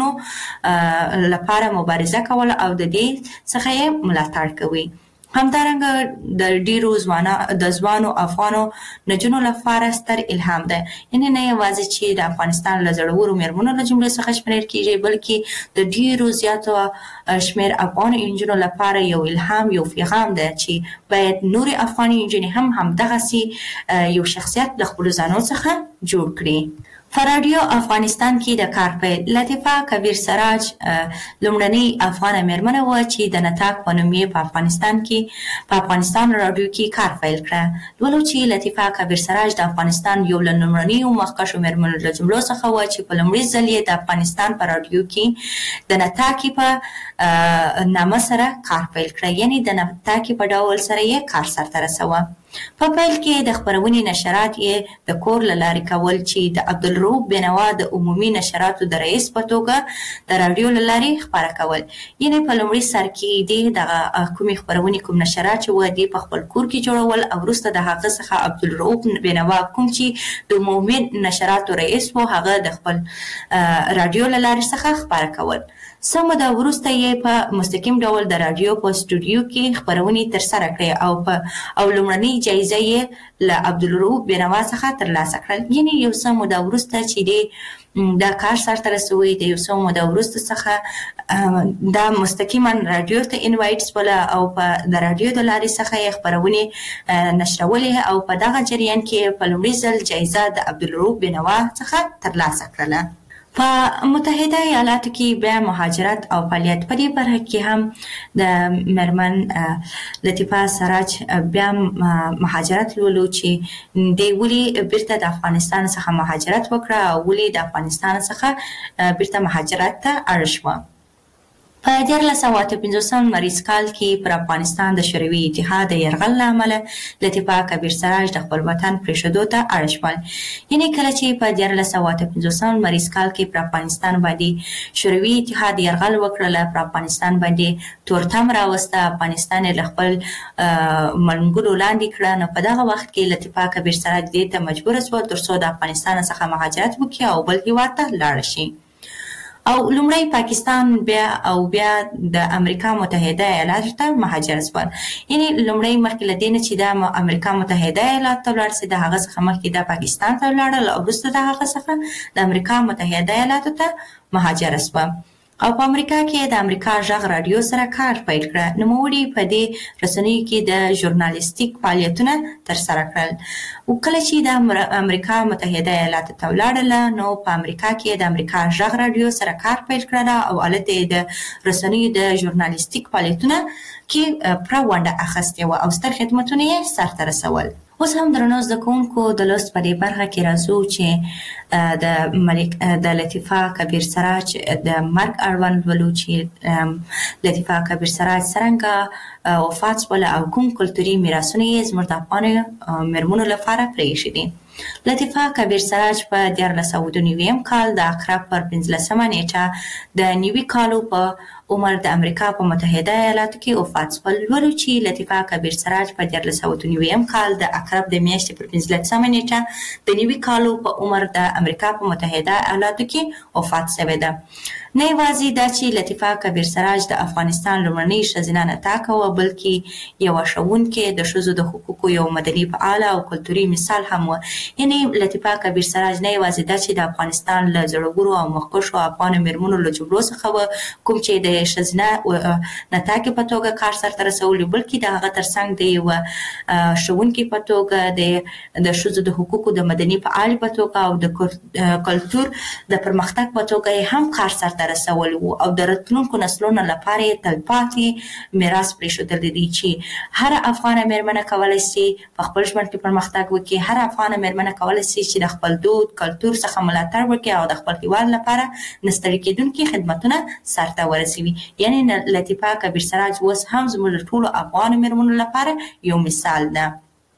حقوقونو لپاره مبارزه کول او د دې څخه یې ملاتړ کوي. همدارنګه د ډیرو ځوانو د ځوانو افغانو نجونو لپاره ستر الهام ده. یعنې نه یوازې چې د افغانستان له زړورو میرمنو له جملې څخه شمېرل کیږي، بلکې د ډیرو زیاتو شمېر افغان نجونو لپاره یو الهام، یو پیغام ده چې باید نورې افغاني نجونې هم همدغسې یو شخصیت له خپلو ځانو څخه جوړ کړي. په راډیو افغانستان کې د کار پیل. لطیفه کبیر سراج لومړنۍ افغانه میرمنه وه چې د نتاک په نوم یې په افغانستان کې په افغانستان راډیو کې کار پیل کړه. لولو چې لطیفه کبیر سراج د افغانستان یو له لومړنیو مخکښو میرمنو له جملو څخه وه چې په لومړي ځل یې د افغانستان په راډیو کې د نتاکي په نامه سره کار پیل کړه. یعنې د نتاکي په ډول سره یې کار سرته رسوه. په پیل کې د خپرونې نشرات یې د کور له لارې کول چې د عبدالرؤف بینوا د عمومي نشراتو د رئیس په توګه د راډیو له لارې خپاره کول. یعنې په لومړي سر کې دې دغه کومې خپرونې کوم نشرات چې وه دې په خپل کور کې جوړول او وروسته د هغه څخه عبدالرؤف بینوا کوم چې د عمومي نشراتو رئیس و هغه د خپل راډیو له لارې څخه خپاره کول. څه موده وروسته یې په مستقیم ډول د راډیو په سټوډیو کې خپرونې ترسره کړې او په او لومړنۍ جایزه یې له عبدالرؤف بینوا څخه ترلاسه کړل. یعنې یو څه موده وروسته چې دی دا کار سرته رسوي، د یو څه موده وروسته څخه دا مستقیما راډیو ته انوایټ شوله او په د راډیو د لارې څخه یې خپرونې نشرولې او په دغه جریان کې په لومړي ځل جایزه د عبدالرؤف بینوا څخه ترلاسه کړله. په متحده ایالاتو کې بیا مهاجرت او فعالیت. په دې برخه کې هم د میرمن لطیفه سراج بیا مهاجرت لولو چې دی ولې بیرته د افغانستان څخه مهاجرت وکړه او ولې د افغانستان څخه بیرته مهاجرت ته اړ شوه. په دیارلس سوه اته پنځوسم لمریز کال کې پر افغانستان د شوروي اتحاد د یرغل له امله لطیفه کبیر سراج د خپل وطن پرېښودو ته اړ شول. یعنې کله چې په دیارلس سوه اته پنځوسم لمریز کال کې پر افغانستان باندې شوروي اتحاد یرغل وکړله، پر افغانستان باندې تورتم راوسته، افغانستان یې له خپل منګولو لاندې کړه، نو په دغه وخت کې لطیفه کبیر سراج دې ته مجبوره شوه تر څو د افغانستان څخه مهاجرت وکړي او بل هېواد ته لاړه شي. او لومړی پاکستان بیا او بیا د امریکا متحده ایالاتو ته مهاجر شول. یعنې لومړی مخکې له دې نه چې دا امریکا متحده ایالاتو ته ولاړ سي، د هغه څخه مخکې دا پاکستان ته ولاړل او وروسته د هغه څخه د امریکا متحده ایالاتو ته مهاجر شوه. او په امریکا کې د امریکا غږ راډیو سره کار پیل کړه. نوموړي په دې رسنیو کې د ژورنالیستیک فعالیتونه ترسره کړل. او کله چې د امریکا متحده ایالاتو ته ولاړله نو په امریکا کې د امریکا غږ راډیو سره کار پیل کړه او هلته یې د رسنیو د ژورنالیستیک فعالیتونه کې پوره ونډه اخیستې وه او ستر خدمتونه یې سرته رسول. اوس هم درنو زده کوونکو د لوست په دې برخه کې راځو چې د ملک د لطیفه کبیر سراج د مرګ اړوند ولو چې لطیفه کبیر سراج څرنګه وفات شوله او کوم کلتوري میراثونه یې زموږ د افغانو میرمنو لپاره پرېښي دي. لطیفه کبیر سراج په دیارلس سوه دوه نوي کال د عقرب پر پنځلسمه نیټه د نوي کالو په عمر د امریکا په متحده ایالاتو کې وفات شول. ولو چې لطیفه کبیر سراج په دیارلس سوه دوه نوي کال د عقرب د میاشتې پر پنځلسمه نیټه د نوي کالو په عمر د امریکا په متحده ایالاتو کې وفات شوې ده. نه یوازې دا چې لطیفه کبیر سراج د افغانستان لومړنۍ ښځینه نطاقه وه، بلکې یوه ښوونکې، د ښځو د حقوقو یو مدني فعاله او کلتوري مثال هم وه. یعنې لطیفه کبیر سراج نه یوازې دا چې د افغانستان له زړورو او مخکښو افغانو میرمنو له جګړو څخه وه، کوم چې د ښځینه نطاقې په توګه کار سرته رسولی، بلکې د هغه ترڅنګ د یوه ښوونکې په توګه، د ښځو د حقوقو د مدني فعالې په توګه او د کلتور د پرمختګ په توګه یې هم کار سرته رسولی و او د راتلونکو نسلونو لپاره یې تلپاتې میراث پرېښودلی دی چې هره افغانه میرمنه کولی شي په خپل ژوند کې پرمختګ وکړي. هره افغانه میرمنه کولی شي چې د خپل دود کلتور څخه ملاتړ وکړي او د خپل هیواد لپاره نه ستړي کېدونکي خدمتونه سرته ورسوي. یعنې لطیفه کبیر سراج اوس هم زموږ د ټولو افغانو میرمنو لپاره یو مثال ده.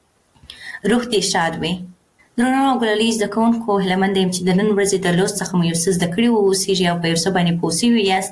روح دې شاد وي. درنو او ګلالي زده کوونکو، هیله مند یم چې د نن ورځې د لوست څخه مو یو څه زده کړي واوسیږي او په یو څه باندې پوه شوي یاست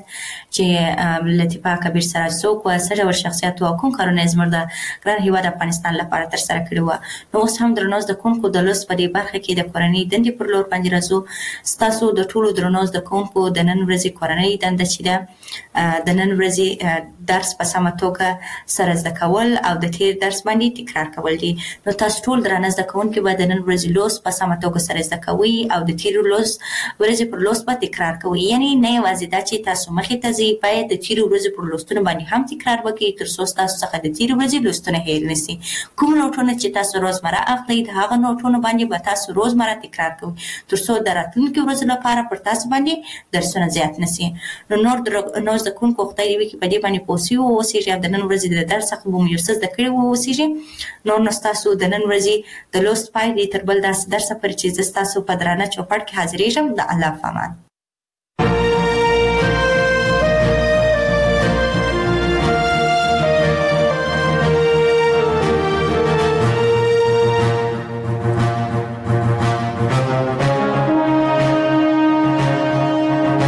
چې لطیفه کبیر سراج څوک وه، څه ډول شخصیت و او کوم کارونه یې زموږ د ګران هیواد افغانستان لپاره ترسره کړي وه. نو اوس هم درنو زده کوونکو، د لوست په دې برخه کې د کورنۍ دندې پر لور باندې راځو. ستاسو د ټولو درنو زده کوونکو د نن ورځې کورنۍ دنده چې ده د نن ورځې درس په سمه توګه سره زده کول او د تیر درس باندې تکرار کول دي. نو تاسو ټول درانه زده کوونکي به د نن ورځې لوست په سمه توګه سره زده کوئ او د تیرو لوست ورځې پر لوست به تکرار کوئ. یعنې نه یوازې دا چې تاسو مخې ته ځئ، باید د تیرو ورځې پر لوستونو باندې هم تکرار وکړئ تر څو ستاسو څخه د تیرو ورځې لوستونه هیر نه سي. کوم نوټونه چې تاسو روزمره اخلئ، د هغه نوټونو باندې به تاسو روزمره تکرار کوئ تر څو د راتلونکو ورځو لپاره پر تاسو باندې درسونه زیات نه سي. نو نور نور زده کوونکو خدای دې وکړي په دې باندې پوه سوي واوسېږي او د نن ورځې د درس څخه به مو یو څه زده کړي واوسېږي. نور نو ستاسو د نن ورځې د لوست پای دی تر بل داسې درسه پورې چې زه ستاسو په درانه چوپړ کې حاضرېږم. د الله په امان.